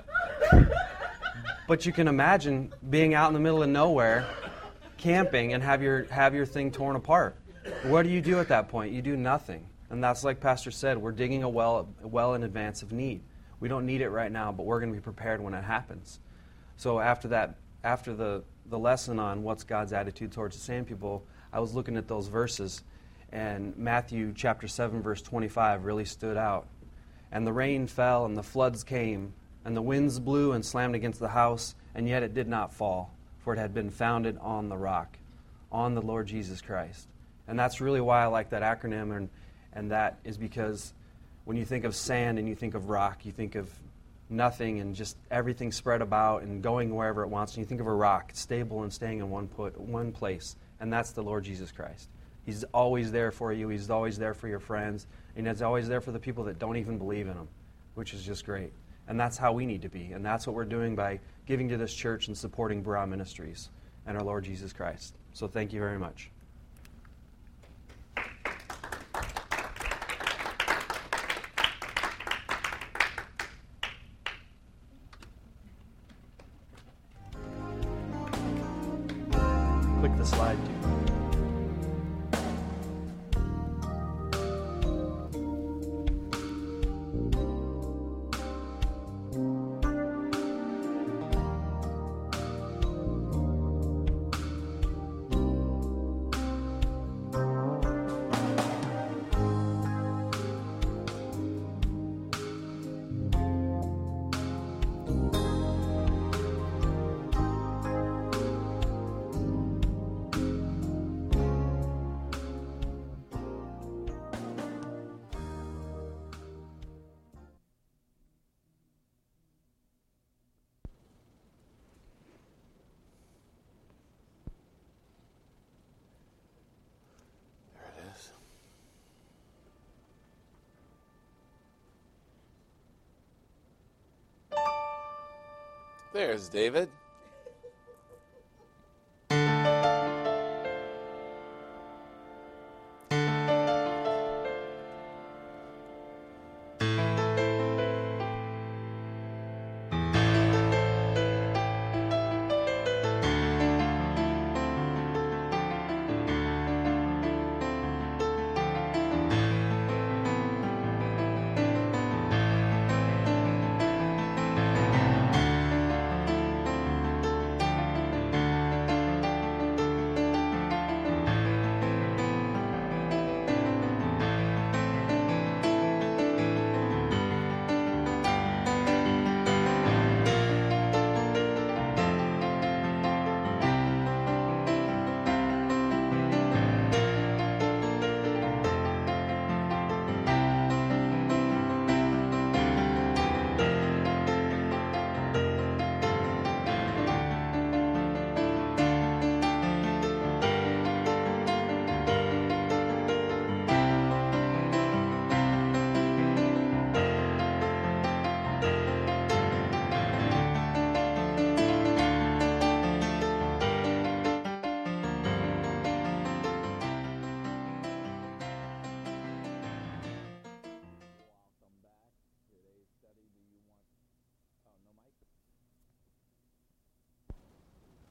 But you can imagine being out in the middle of nowhere, camping, and have your thing torn apart. What do you do at that point? You do nothing. And that's like Pastor said, we're digging a well in advance of need. We don't need it right now, but we're going to be prepared when it happens. So after the lesson on what's God's attitude towards the sand people, I was looking at those verses, and Matthew chapter 7, verse 25 really stood out. And the rain fell, and the floods came, and the winds blew and slammed against the house, and yet it did not fall, for it had been founded on the rock, on the Lord Jesus Christ. And that's really why I like that acronym, and that is because when you think of sand and you think of rock, you think of nothing and just everything spread about and going wherever it wants. And you think of a rock, stable and staying in one place, and that's the Lord Jesus Christ. He's always there for you. He's always there for your friends, and He's always there for the people that don't even believe in Him, which is just great. And that's how we need to be, and that's what we're doing by giving to this church and supporting Barah Ministries and our Lord Jesus Christ. So thank you very much. Click the slide too. There's David.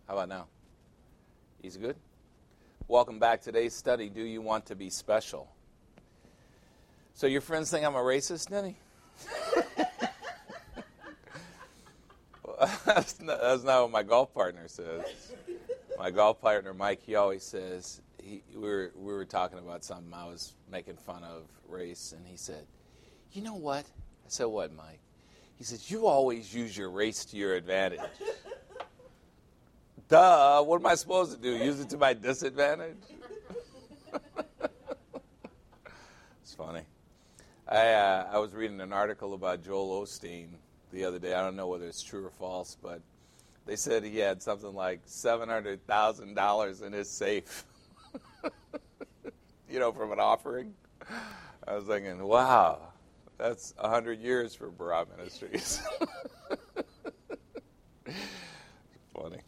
How about now? He's good? Welcome back. Today's study, Do You Want to Be Special? So your friends think I'm a racist, Denny? That's not what my golf partner says. My golf partner, Mike, he always says, we were talking about something. I was making fun of race, and he said, you know what? I said, what, Mike? He said, you always use your race to your advantage. Duh, what am I supposed to do? Use it to my disadvantage? It's funny. I was reading an article about Joel Osteen the other day. I don't know whether it's true or false, but they said he had something like $700,000 in his safe, from an offering. I was thinking, wow, that's 100 years for Barab Ministries. Funny.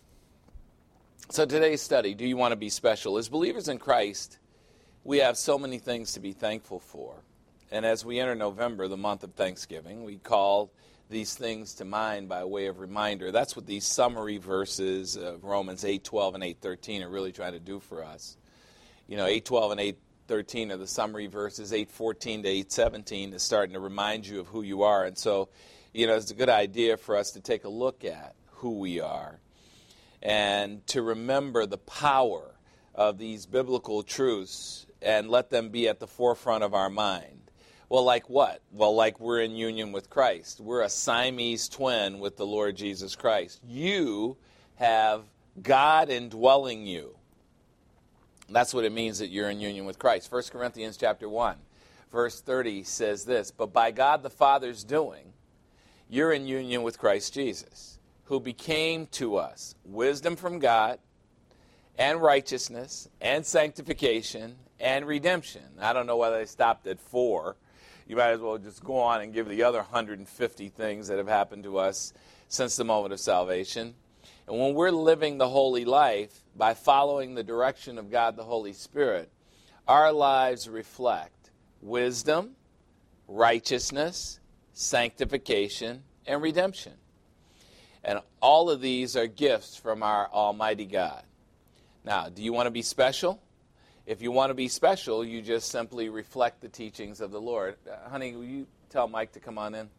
So today's study, do you want to be special? As believers in Christ, we have so many things to be thankful for. And as we enter November, the month of Thanksgiving, we call these things to mind by way of reminder. That's what these summary verses of Romans 8:12 and 8:13 are really trying to do for us. 8:12 and 8:13 are the summary verses. 8:14 to 8:17 is starting to remind you of who you are. And so, it's a good idea for us to take a look at who we are and to remember the power of these biblical truths and let them be at the forefront of our mind. Well, like what? Well, like we're in union with Christ. We're a Siamese twin with the Lord Jesus Christ. You have God indwelling you. That's what it means that you're in union with Christ. 1 Corinthians chapter 1, verse 30 says this, but by God the Father's doing, you're in union with Christ Jesus, who became to us wisdom from God and righteousness and sanctification and redemption. I don't know whether they stopped at 4. You might as well just go on and give the other 150 things that have happened to us since the moment of salvation. And when we're living the holy life by following the direction of God the Holy Spirit, our lives reflect wisdom, righteousness, sanctification, and redemption. And all of these are gifts from our Almighty God. Now, do you want to be special? If you want to be special, you just simply reflect the teachings of the Lord. Honey, will you tell Mike to come on in?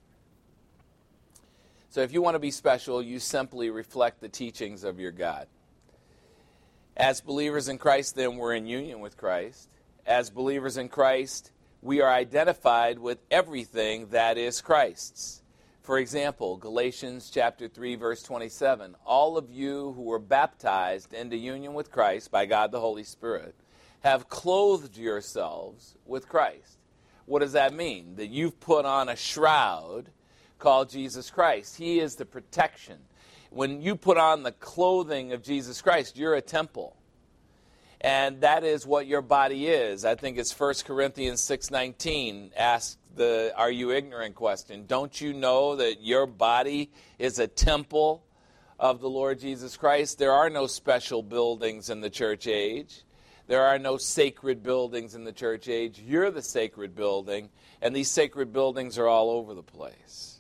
So if you want to be special, you simply reflect the teachings of your God. As believers in Christ, then, we're in union with Christ. As believers in Christ, we are identified with everything that is Christ's. For example, Galatians chapter 3, verse 27, all of you who were baptized into union with Christ by God the Holy Spirit have clothed yourselves with Christ. What does that mean? That you've put on a shroud called Jesus Christ. He is the protection. When you put on the clothing of Jesus Christ, you're a temple. And that is what your body is. I think it's 1 Corinthians 6:19 asks the "Are you ignorant?" question. Don't you know that your body is a temple of the Lord Jesus Christ? There are no special buildings in the church age. There are no sacred buildings in the church age. You're the sacred building, and these sacred buildings are all over the place.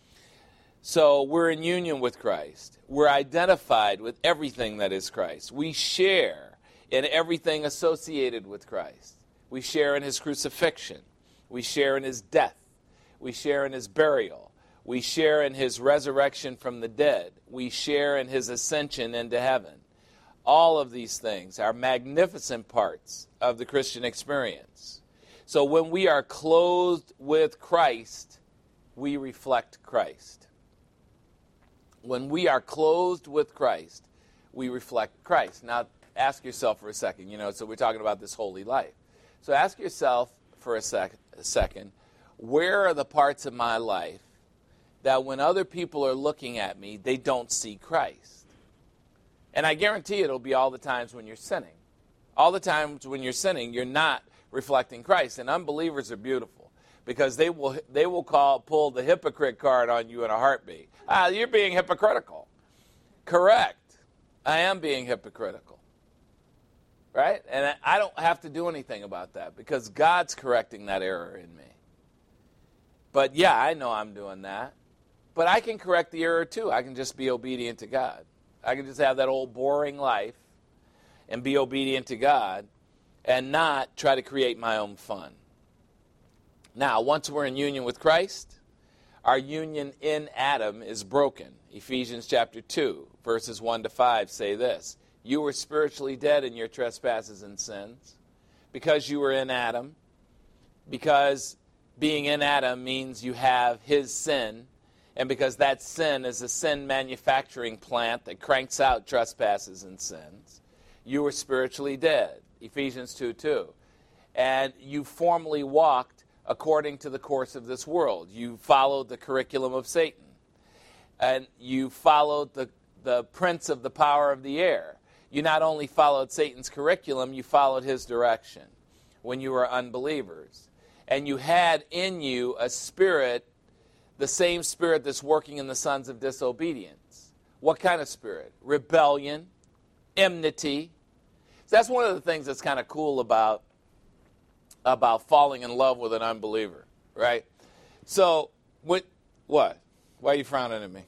So we're in union with Christ. We're identified with everything that is Christ. We share in everything associated with Christ. We share in his crucifixion. We share in his death. We share in his burial. We share in his resurrection from the dead. We share in his ascension into heaven. All of these things are magnificent parts of the Christian experience. So when we are clothed with Christ, we reflect Christ. When we are clothed with Christ, we reflect Christ. Now, ask yourself for a second, so we're talking about this holy life. So ask yourself for a second, where are the parts of my life that when other people are looking at me, they don't see Christ? And I guarantee it'll be all the times when you're sinning. All the times when you're sinning, you're not reflecting Christ. And unbelievers are beautiful because they will pull the hypocrite card on you in a heartbeat. You're being hypocritical. Correct. I am being hypocritical. Right? And I don't have to do anything about that because God's correcting that error in me. But yeah, I know I'm doing that. But I can correct the error too. I can just be obedient to God. I can just have that old boring life and be obedient to God and not try to create my own fun. Now, once we're in union with Christ, our union in Adam is broken. Ephesians chapter 2, verses 1 to 5 say this: you were spiritually dead in your trespasses and sins because you were in Adam, because being in Adam means you have his sin, and because that sin is a sin manufacturing plant that cranks out trespasses and sins. You were spiritually dead, Ephesians 2:2. And you formerly walked according to the course of this world. You followed the curriculum of Satan. And you followed the prince of the power of the air. You not only followed Satan's curriculum, you followed his direction when you were unbelievers. And you had in you a spirit, the same spirit that's working in the sons of disobedience. What kind of spirit? Rebellion, enmity. So that's one of the things that's kind of cool about falling in love with an unbeliever, right? So, what? Why are you frowning at me?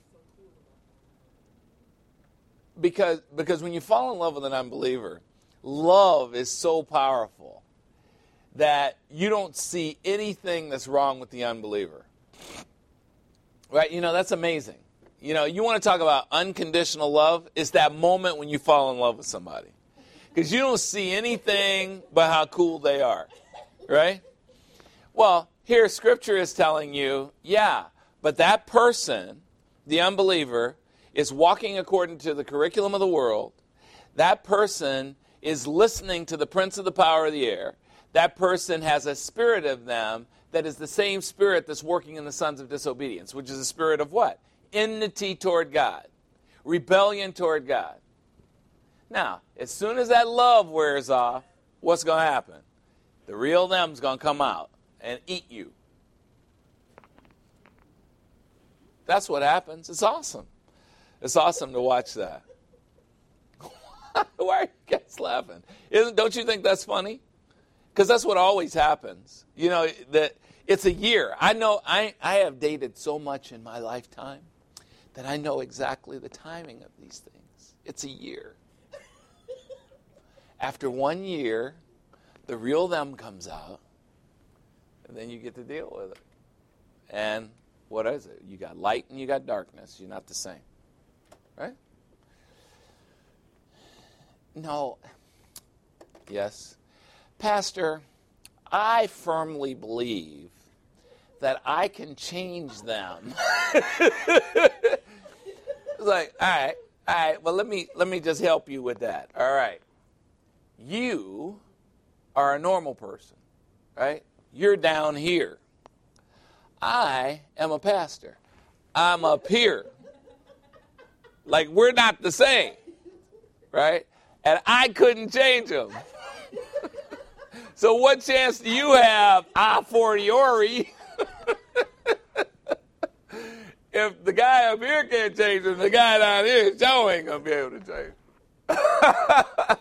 Because when you fall in love with an unbeliever, love is so powerful that you don't see anything that's wrong with the unbeliever. Right? You know, that's amazing. You know, you want to talk about unconditional love? It's that moment when you fall in love with somebody. Because you don't see anything but how cool they are. Right? Well, here Scripture is telling you, yeah, but that person, the unbeliever, is walking according to the curriculum of the world. That person is listening to the prince of the power of the air. That person has a spirit of them that is the same spirit that's working in the sons of disobedience, which is a spirit of what? Enmity toward God. Rebellion toward God. Now, as soon as that love wears off, what's going to happen? The real them's going to come out and eat you. That's what happens. It's awesome. It's awesome to watch that. Why are you guys laughing? Don't you think that's funny? Because that's what always happens. You know, that it's a year. I know I have dated so much in my lifetime that I know exactly the timing of these things. It's a year. After 1 year, the real them comes out, and then you get to deal with it. And what is it? You got light and you got darkness. You're not the same. Right? No. Yes. Pastor, I firmly believe that I can change them. It's like, all right, well, let me just help you with that. All right. You are a normal person, right? You're down here. I am a pastor. I'm up here. Like, we're not the same, right? And I couldn't change them. So what chance do you have, a fortiori, if the guy up here can't change him, the guy down here sure ain't going to be able to change him.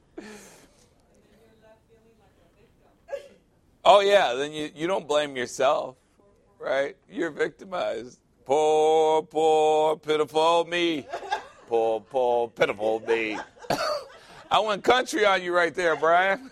Oh, yeah, then you don't blame yourself, right? You're victimized. Poor, poor, pitiful me. Poor, poor, pitiful me. I went country on you right there, Brian.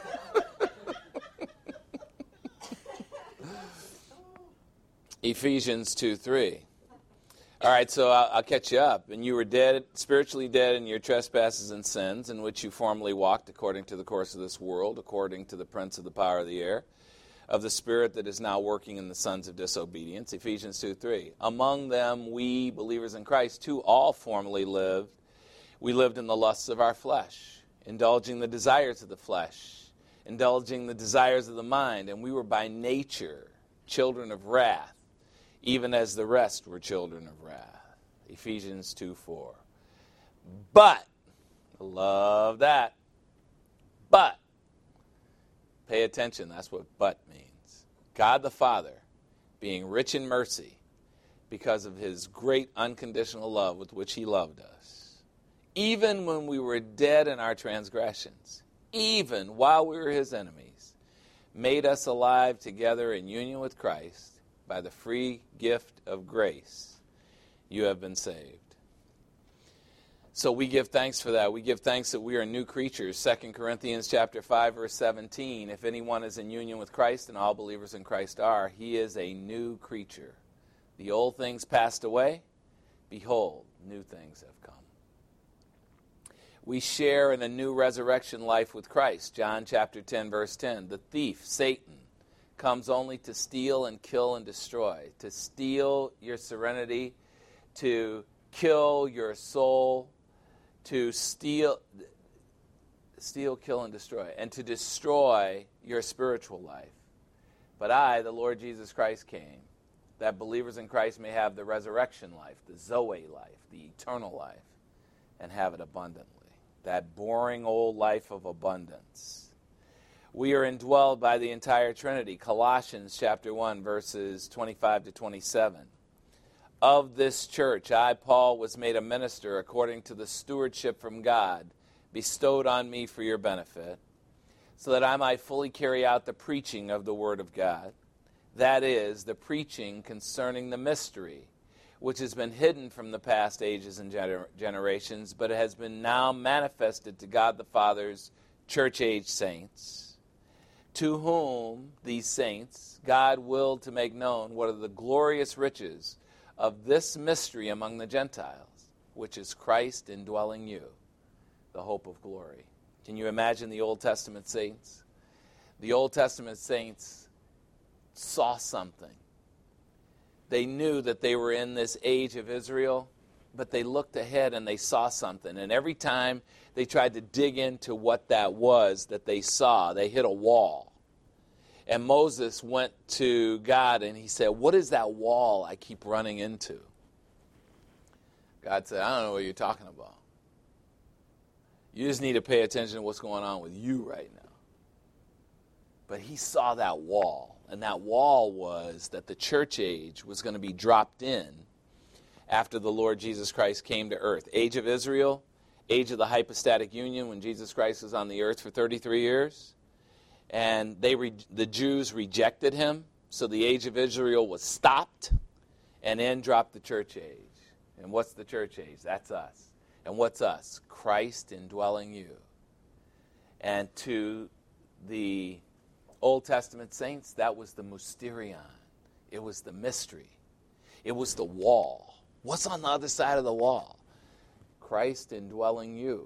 Ephesians 2:3. All right, so I'll catch you up. And you were dead, spiritually dead in your trespasses and sins, in which you formerly walked according to the course of this world, according to the prince of the power of the air, of the spirit that is now working in the sons of disobedience. Ephesians 2:3. Among them, we, believers in Christ, too, all formerly lived. We lived in the lusts of our flesh, indulging the desires of the flesh, indulging the desires of the mind, and we were by nature children of wrath, even as the rest were children of wrath. Ephesians 2:4. But, I love that, but, pay attention, that's what but means. God the Father, being rich in mercy, because of his great unconditional love with which he loved us, even when we were dead in our transgressions, even while we were his enemies, made us alive together in union with Christ. By the free gift of grace, you have been saved. So we give thanks for that. We give thanks that we are new creatures. 2 Corinthians chapter 5, verse 17. If anyone is in union with Christ, and all believers in Christ are, he is a new creature. The old things passed away. Behold, new things have come. We share in a new resurrection life with Christ. John chapter 10, verse 10. The thief, Satan, comes only to steal and kill and destroy. To steal your serenity, to kill your soul, to steal, kill, and destroy, and to destroy your spiritual life. But I, the Lord Jesus Christ, came that believers in Christ may have the resurrection life, the Zoe life, the eternal life, and have it abundantly. That boring old life of abundance. We are indwelled by the entire Trinity. Colossians chapter 1, verses 25 to 27. Of this church, I, Paul, was made a minister according to the stewardship from God bestowed on me for your benefit, so that I might fully carry out the preaching of the Word of God, that is, the preaching concerning the mystery, which has been hidden from the past ages and generations, but it has been now manifested to God the Father's church-age saints, to whom, these saints, God willed to make known what are the glorious riches of this mystery among the Gentiles, which is Christ indwelling you, the hope of glory. Can you imagine the Old Testament saints? The Old Testament saints saw something. They knew that they were in this age of Israel, but they looked ahead and they saw something. And every time they tried to dig into what that was that they saw, they hit a wall. And Moses went to God and he said, what is that wall I keep running into? God said, I don't know what you're talking about. You just need to pay attention to what's going on with you right now. But he saw that wall, and that wall was that the church age was going to be dropped in after the Lord Jesus Christ came to earth. Age of Israel, age of the hypostatic union when Jesus Christ was on the earth for 33 years. And the Jews rejected him, so the age of Israel was stopped, and in dropped the church age. And what's the church age? That's us. And what's us? Christ indwelling you. And to the Old Testament saints, that was the mysterion. It was the mystery. It was the wall. What's on the other side of the wall? Christ indwelling you.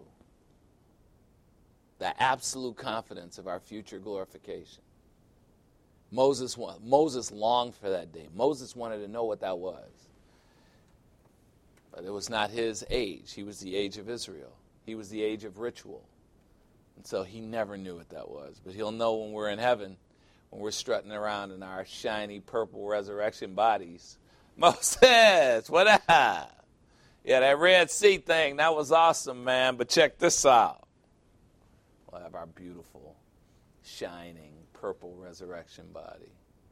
The absolute confidence of our future glorification. Moses longed for that day. Moses wanted to know what that was. But it was not his age. He was the age of Israel. He was the age of ritual. And so he never knew what that was. But he'll know when we're in heaven, when we're strutting around in our shiny purple resurrection bodies. Moses, what up? Yeah, that Red Sea thing, that was awesome, man. But check this out. We'll have our beautiful, shining, purple resurrection body.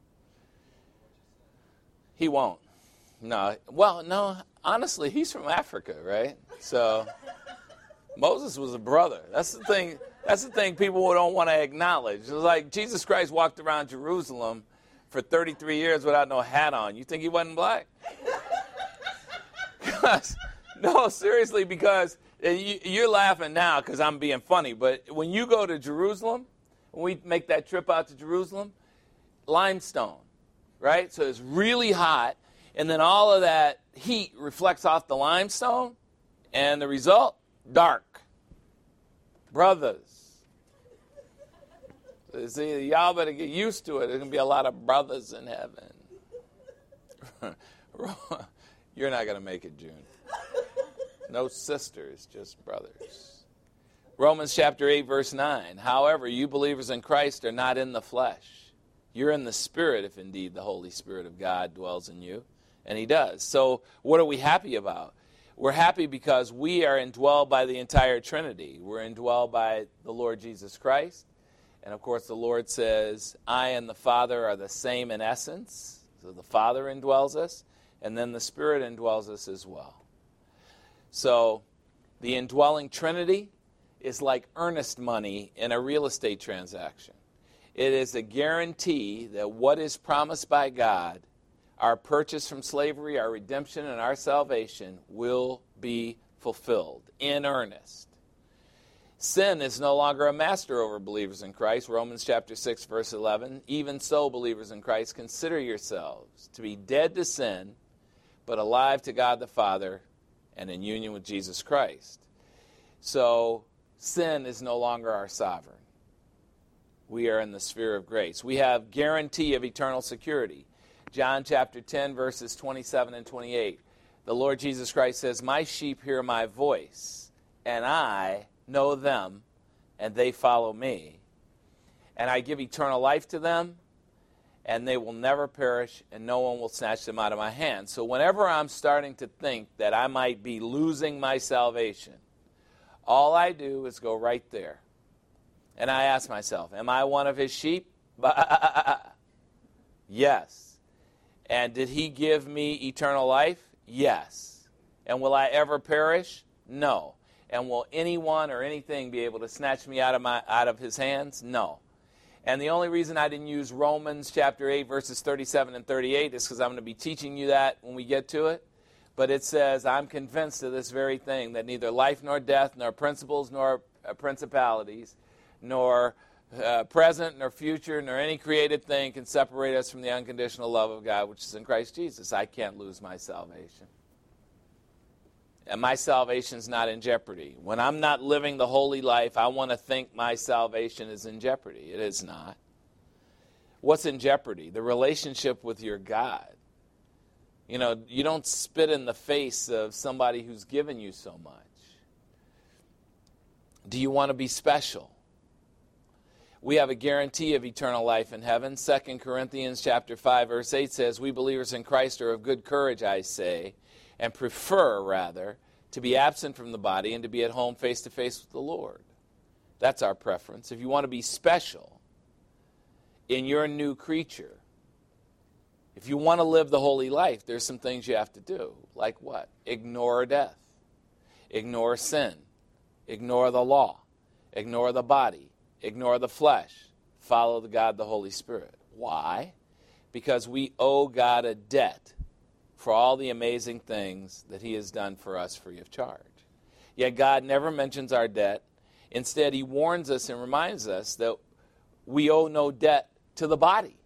He won't. No. Well, no, honestly, he's from Africa, right? So Moses was a brother. That's the thing people don't want to acknowledge. It's like Jesus Christ walked around Jerusalem for 33 years without no hat on. You think he wasn't black? No, seriously, because you're laughing now because I'm being funny, but when you go to Jerusalem, when we make that trip out to Jerusalem, limestone, right? So it's really hot, and then all of that heat reflects off the limestone, and the result, dark. Brothers. See, y'all better get used to it. There's going to be a lot of brothers in heaven. You're not going to make it, June. No sisters, just brothers. Romans chapter 8, verse 9. However, you believers in Christ are not in the flesh. You're in the Spirit, if indeed the Holy Spirit of God dwells in you. And he does. So what are we happy about? We're happy because we are indwelled by the entire Trinity. We're indwelled by the Lord Jesus Christ. And, of course, the Lord says, I and the Father are the same in essence. So the Father indwells us, and then the Spirit indwells us as well. So the indwelling Trinity is like earnest money in a real estate transaction. It is a guarantee that what is promised by God, our purchase from slavery, our redemption, and our salvation will be fulfilled in earnest. Sin is no longer a master over believers in Christ. Romans chapter 6, verse 11. Even so, believers in Christ, consider yourselves to be dead to sin, but alive to God the Father and in union with Jesus Christ. So, sin is no longer our sovereign. We are in the sphere of grace. We have guarantee of eternal security. John chapter 10, verses 27 and 28. The Lord Jesus Christ says, "My sheep hear my voice, and I know them, and they follow me. And I give eternal life to them, and they will never perish, and no one will snatch them out of my hand." So whenever I'm starting to think that I might be losing my salvation, all I do is go right there. And I ask myself, am I one of his sheep? Yes. And did he give me eternal life? Yes. And will I ever perish? No. And will anyone or anything be able to snatch me out of his hands? No. And the only reason I didn't use Romans chapter 8, verses 37 and 38 is because I'm going to be teaching you that when we get to it. But it says, I'm convinced of this very thing, that neither life nor death, nor principles nor principalities, nor present nor future, nor any created thing can separate us from the unconditional love of God, which is in Christ Jesus. I can't lose my salvation. And my salvation's not in jeopardy. When I'm not living the holy life, I want to think my salvation is in jeopardy. It is not. What's in jeopardy? The relationship with your God. You know, you don't spit in the face of somebody who's given you so much. Do you want to be special? We have a guarantee of eternal life in heaven. 2 Corinthians chapter 5, verse 8 says, "We believers in Christ are of good courage, I say, and prefer, rather, to be absent from the body and to be at home face to face with the Lord." That's our preference. If you want to be special in your new creature, if you want to live the holy life, there's some things you have to do. Like what? Ignore death. Ignore sin. Ignore the law. Ignore the body. Ignore the flesh. Follow the God, the Holy Spirit. Why? Because we owe God a debt for all the amazing things that he has done for us free of charge. Yet God never mentions our debt. Instead, he warns us and reminds us that we owe no debt to the body.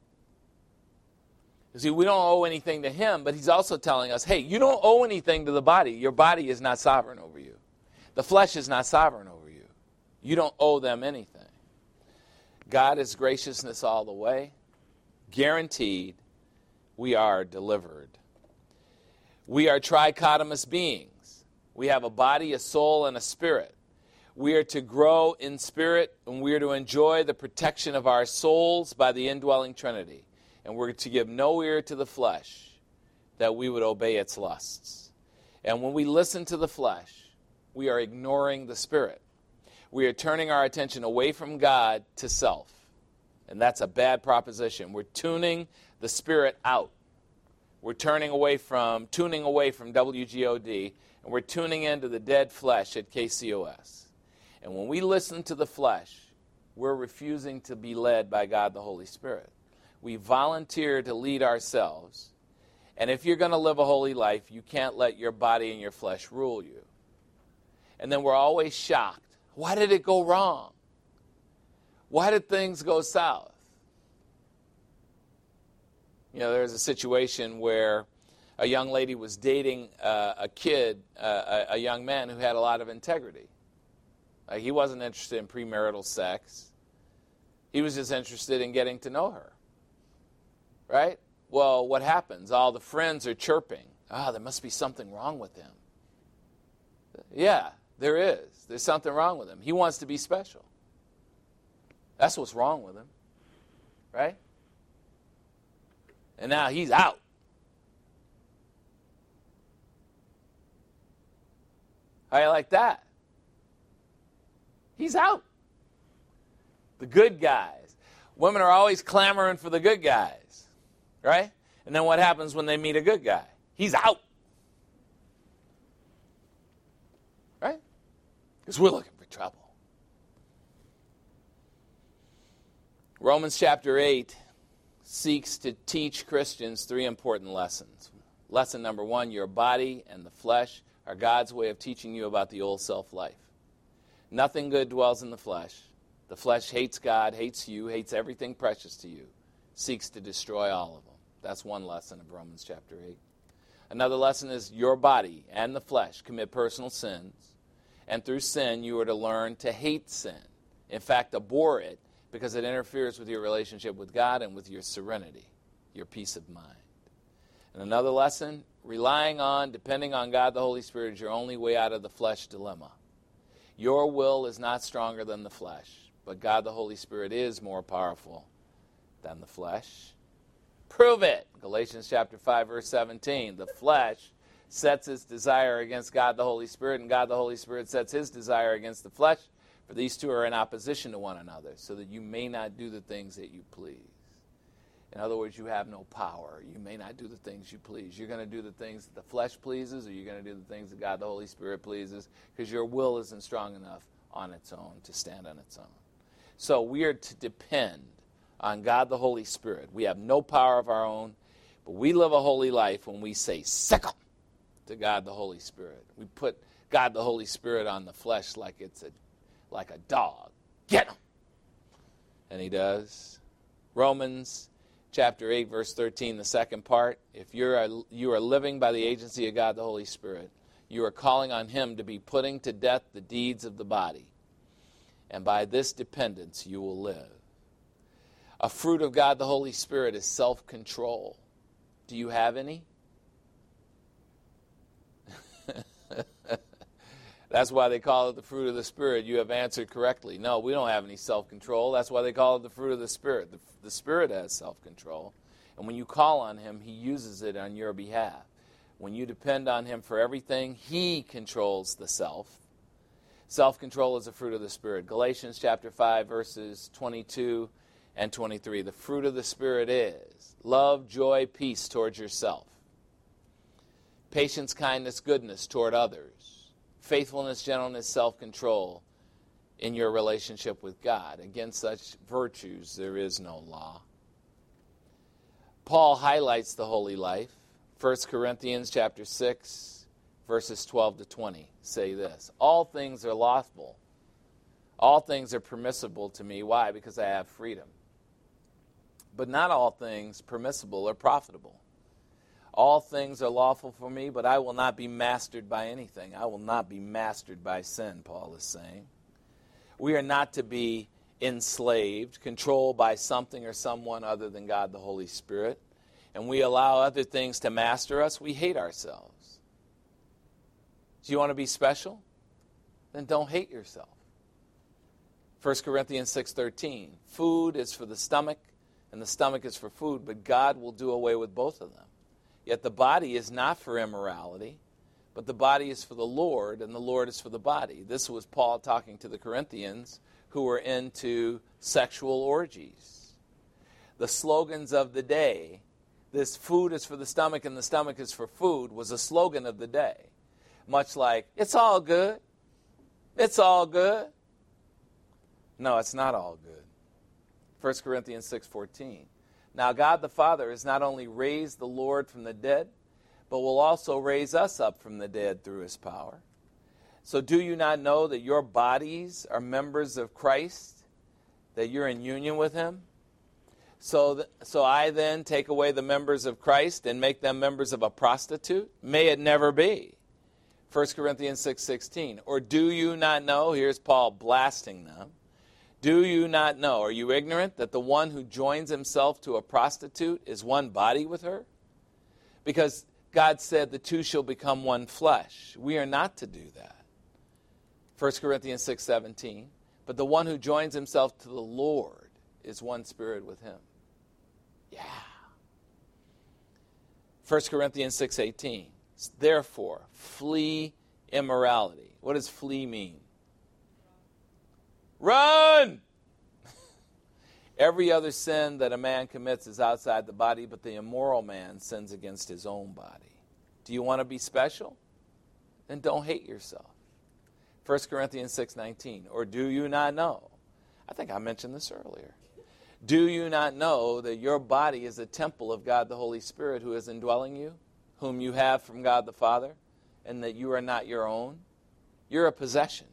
You see, we don't owe anything to him, but he's also telling us, hey, you don't owe anything to the body. Your body is not sovereign over you. The flesh is not sovereign over you. You don't owe them anything. God is graciousness all the way. Guaranteed, we are delivered. We are trichotomous beings. We have a body, a soul, and a spirit. We are to grow in spirit, and we are to enjoy the protection of our souls by the indwelling Trinity. And we're to give no ear to the flesh, that we would obey its lusts. And when we listen to the flesh, we are ignoring the Spirit. We are turning our attention away from God to self. And that's a bad proposition. We're tuning the Spirit out. We're tuning away from WGOD, and we're tuning into the dead flesh at KCOS. And when we listen to the flesh, we're refusing to be led by God the Holy Spirit. We volunteer to lead ourselves. And if you're going to live a holy life, you can't let your body and your flesh rule you. And then we're always shocked. Why did it go wrong? Why did things go south? You know, there was a situation where a young lady was dating a young man who had a lot of integrity. Like, he wasn't interested in premarital sex. He was just interested in getting to know her. Right? Well, what happens? All the friends are chirping. There must be something wrong with him. Yeah, there is. There's something wrong with him. He wants to be special. That's what's wrong with him. Right? And now he's out. How do you like that? He's out. The good guys. Women are always clamoring for the good guys. Right? And then what happens when they meet a good guy? He's out. Right? Because we're looking for trouble. Romans chapter 8 seeks to teach Christians three important lessons. Lesson number 1, your body and the flesh are God's way of teaching you about the old self-life. Nothing good dwells in the flesh. The flesh hates God, hates you, hates everything precious to you, seeks to destroy all of them. That's one lesson of Romans chapter 8. Another lesson is your body and the flesh commit personal sins, and through sin you are to learn to hate sin. In fact, abhor it, because it interferes with your relationship with God and with your serenity, your peace of mind. And another lesson, relying on, depending on God the Holy Spirit is your only way out of the flesh dilemma. Your will is not stronger than the flesh, but God the Holy Spirit is more powerful than the flesh. Prove it. Galatians chapter 5, verse 17. The flesh sets its desire against God the Holy Spirit, and God the Holy Spirit sets his desire against the flesh. For these two are in opposition to one another, so that you may not do the things that you please. In other words, you have no power. You may not do the things you please. You're going to do the things that the flesh pleases, or you're going to do the things that God the Holy Spirit pleases, because your will isn't strong enough on its own to stand on its own. So we are to depend on God the Holy Spirit. We have no power of our own, but we live a holy life when we say, "Sick 'em," to God the Holy Spirit. We put God the Holy Spirit on the flesh like it's like a dog. Get him! And he does. Romans chapter 8, verse 13, the second part. If you are living by the agency of God the Holy Spirit, you are calling on him to be putting to death the deeds of the body. And by this dependence you will live. A fruit of God the Holy Spirit is self-control. Do you have any? That's why they call it the fruit of the Spirit. You have answered correctly. No, we don't have any self-control. That's why they call it the fruit of the Spirit. The Spirit has self-control. And when you call on him, he uses it on your behalf. When you depend on him for everything, he controls the self. Self-control is a fruit of the Spirit. Galatians chapter 5, verses 22 and 23. The fruit of the Spirit is love, joy, peace towards yourself. Patience, kindness, goodness toward others. Faithfulness, gentleness, self-control in your relationship with God. Against such virtues there is no law. Paul highlights the holy life. 1 Corinthians chapter 6, verses 12 to 20 say this. All things are lawful. All things are permissible to me. Why? Because I have freedom. But not all things permissible or profitable. All things are lawful for me, but I will not be mastered by anything. I will not be mastered by sin, Paul is saying. We are not to be enslaved, controlled by something or someone other than God the Holy Spirit. And we allow other things to master us, we hate ourselves. Do you want to be special? Then don't hate yourself. 1 Corinthians 6:13, food is for the stomach, and the stomach is for food, but God will do away with both of them. Yet the body is not for immorality, but the body is for the Lord, and the Lord is for the body. This was Paul talking to the Corinthians who were into sexual orgies. The slogans of the day, this food is for the stomach and the stomach is for food, was a slogan of the day. Much like, it's all good. It's all good. No, it's not all good. 1 Corinthians 6:14. Now God the Father has not only raised the Lord from the dead, but will also raise us up from the dead through his power. So do you not know that your bodies are members of Christ, that you're in union with him? So I then take away the members of Christ and make them members of a prostitute? May it never be. 1 Corinthians 6:16. Or do you not know, here's Paul blasting them, do you not know, are you ignorant, that the one who joins himself to a prostitute is one body with her? Because God said the two shall become one flesh. We are not to do that. 1 Corinthians 6:17. But the one who joins himself to the Lord is one spirit with him. Yeah. 1 Corinthians 6:18. Therefore, flee immorality. What does flee mean? Run! Every other sin that a man commits is outside the body, but the immoral man sins against his own body. Do you want to be special? Then don't hate yourself. 1 Corinthians 6:19. Or do you not know? I think I mentioned this earlier. Do you not know that your body is a temple of God the Holy Spirit who is indwelling you, whom you have from God the Father? and that you are not your own? You're a possession.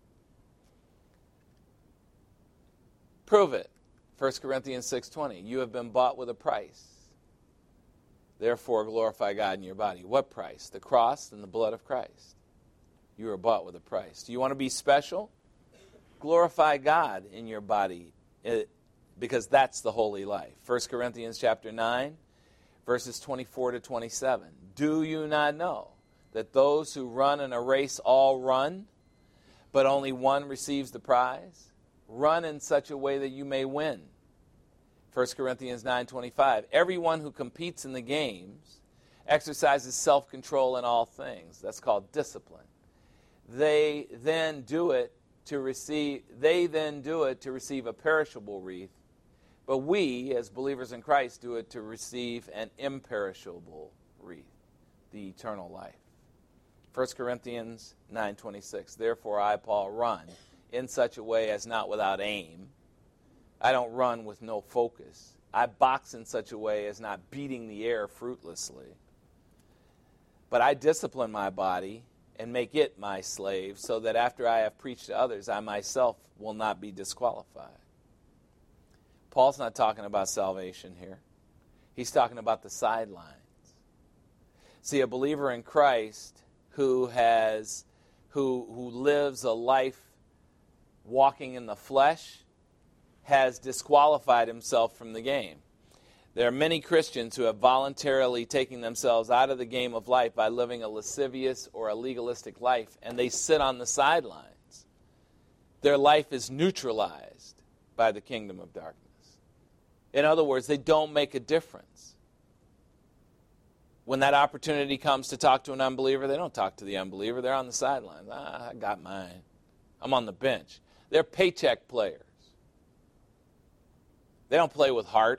Prove it. 1 Corinthians 6:20. You have been bought with a price. Therefore, glorify God in your body. What price? The cross and the blood of Christ. You are bought with a price. Do you want to be special? Glorify God in your body, because that's the holy life. 1 Corinthians chapter 9, verses 24 to 27. Do you not know that those who run in a race all run, but only one receives the prize? Run in such a way that you may win. 1 Corinthians 9:25. Everyone who competes in the games exercises self-control in all things. That's called discipline. They then do it to receive a perishable wreath, but we, as believers in Christ, do it to receive an imperishable wreath, the eternal life. 1 Corinthians 9:26. Therefore I, Paul, run in such a way as not without aim. I don't run with no focus. I box in such a way as not beating the air fruitlessly. But I discipline my body and make it my slave, so that after I have preached to others, I myself will not be disqualified. Paul's not talking about salvation here. He's talking about the sidelines. See, a believer in Christ who lives a life walking in the flesh has disqualified himself from the game. There are many Christians who have voluntarily taken themselves out of the game of life by living a lascivious or a legalistic life, and they sit on the sidelines. Their life is neutralized by the kingdom of darkness. In other words, they don't make a difference. When that opportunity comes to talk to an unbeliever, they don't talk to the unbeliever. They're on the sidelines. I got mine. I'm on the bench. They're paycheck players. They don't play with heart.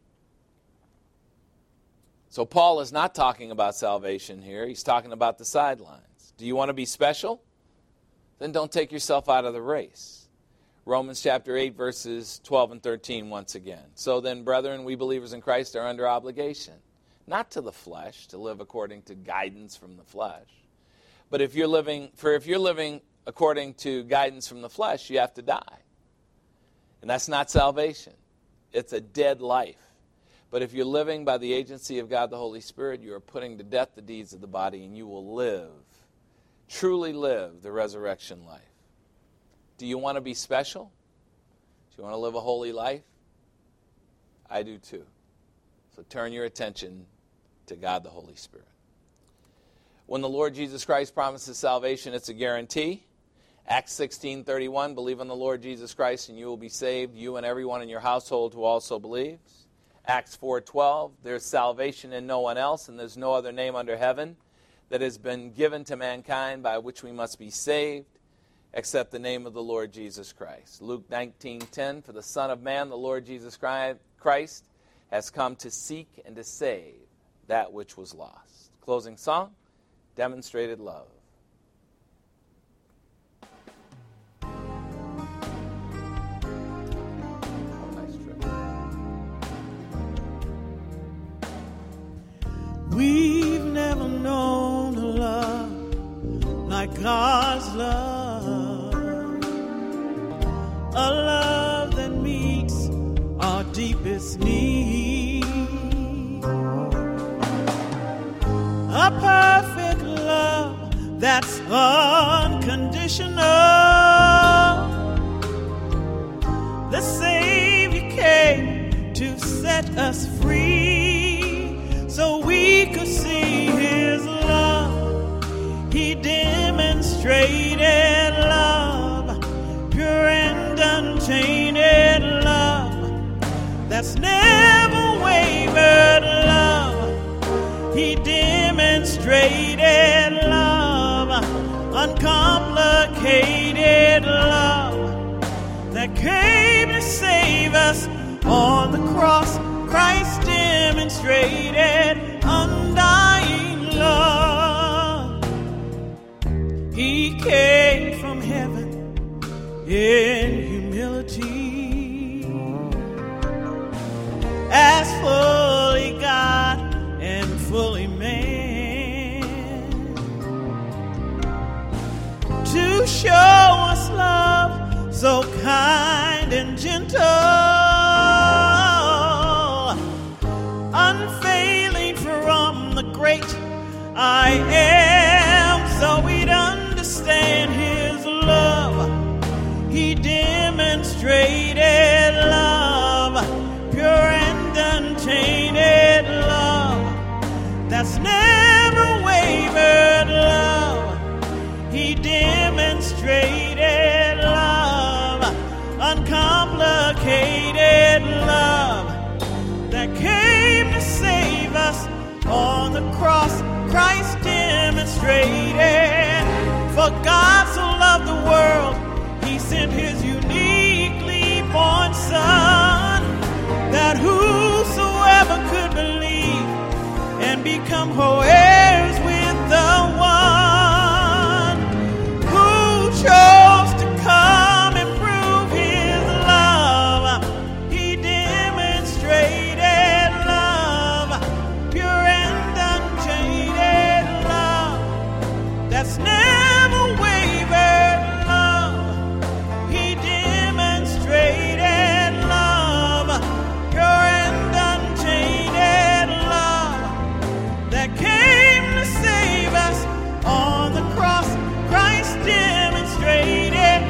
So Paul is not talking about salvation here. He's talking about the sidelines. Do you want to be special? Then don't take yourself out of the race. Romans chapter 8, verses 12 and 13 once again. So then, brethren, we believers in Christ are under obligation, not to the flesh, to live according to guidance from the flesh. But if you're living according to guidance from the flesh, you have to die. And that's not salvation. It's a dead life. But if you're living by the agency of God the Holy Spirit, you are putting to death the deeds of the body, and you will live, truly live the resurrection life. Do you want to be special? Do you want to live a holy life? I do too. So turn your attention to God the Holy Spirit. When the Lord Jesus Christ promises salvation, it's a guarantee. Acts 16:31, believe on the Lord Jesus Christ and you will be saved, you and everyone in your household who also believes. Acts 4:12, there's salvation in no one else, and there's no other name under heaven that has been given to mankind by which we must be saved, except the name of the Lord Jesus Christ. Luke 19:10, for the Son of Man, the Lord Jesus Christ, has come to seek and to save that which was lost. Closing song, Demonstrated Love. We've never known a love like God's love, a love that meets our deepest need, a perfect love that's unconditional. The Savior came to set us free, so we could see His love. He demonstrated love, pure and untainted love, that's never wavered love. He demonstrated love, uncomplicated love, that came to save us on the cross. Christ demonstrated undying love. He came from heaven in humility, as fully God and fully man. He demonstrated love, pure and untainted love, that's never wavered love. He demonstrated love, uncomplicated love, that came to save us on the cross. Christ demonstrated, for God so loved the world, He sent His uniquely born Son, that whosoever could believe and become co-heirs with the one who chose to come and prove His love. He demonstrated love, pure and unchained love, that's never wavered love. He demonstrated love, pure and unchained love, that came to save us on the cross. Christ demonstrated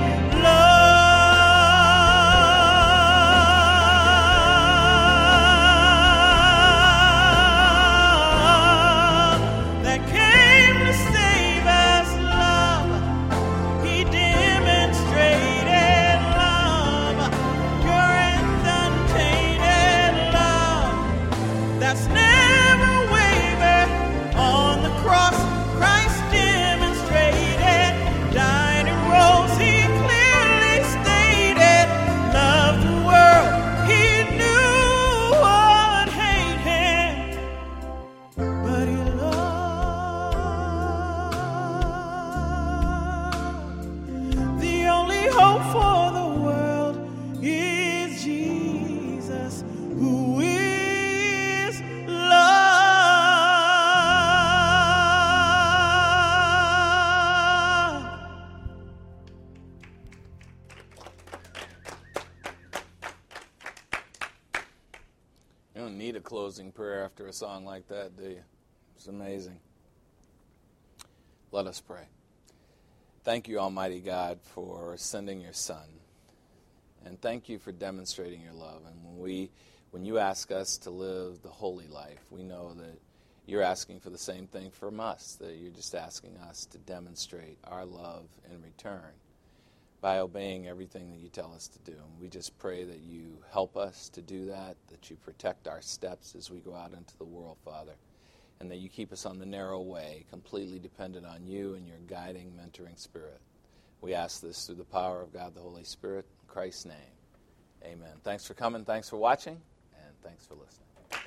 love, that came to save us. Love, He demonstrated love, pure and untainted love, that's never wavered on the cross. Christ demonstrated, died and rose. He clearly stated, loved the world. He knew would hate Him, but He loved. The only hope for the world is Jesus, who is love. You don't need a closing prayer after a song like that, do you? It's amazing. Let us pray. Thank you, Almighty God, for sending your Son. And thank you for demonstrating your love. And when you ask us to live the holy life, we know that you're asking for the same thing from us, that you're just asking us to demonstrate our love in return by obeying everything that you tell us to do. And we just pray that you help us to do that you protect our steps as we go out into the world, Father, and that you keep us on the narrow way, completely dependent on you and your guiding, mentoring Spirit. We ask this through the power of God the Holy Spirit, in Christ's name. Amen. Thanks for coming, thanks for watching, and thanks for listening.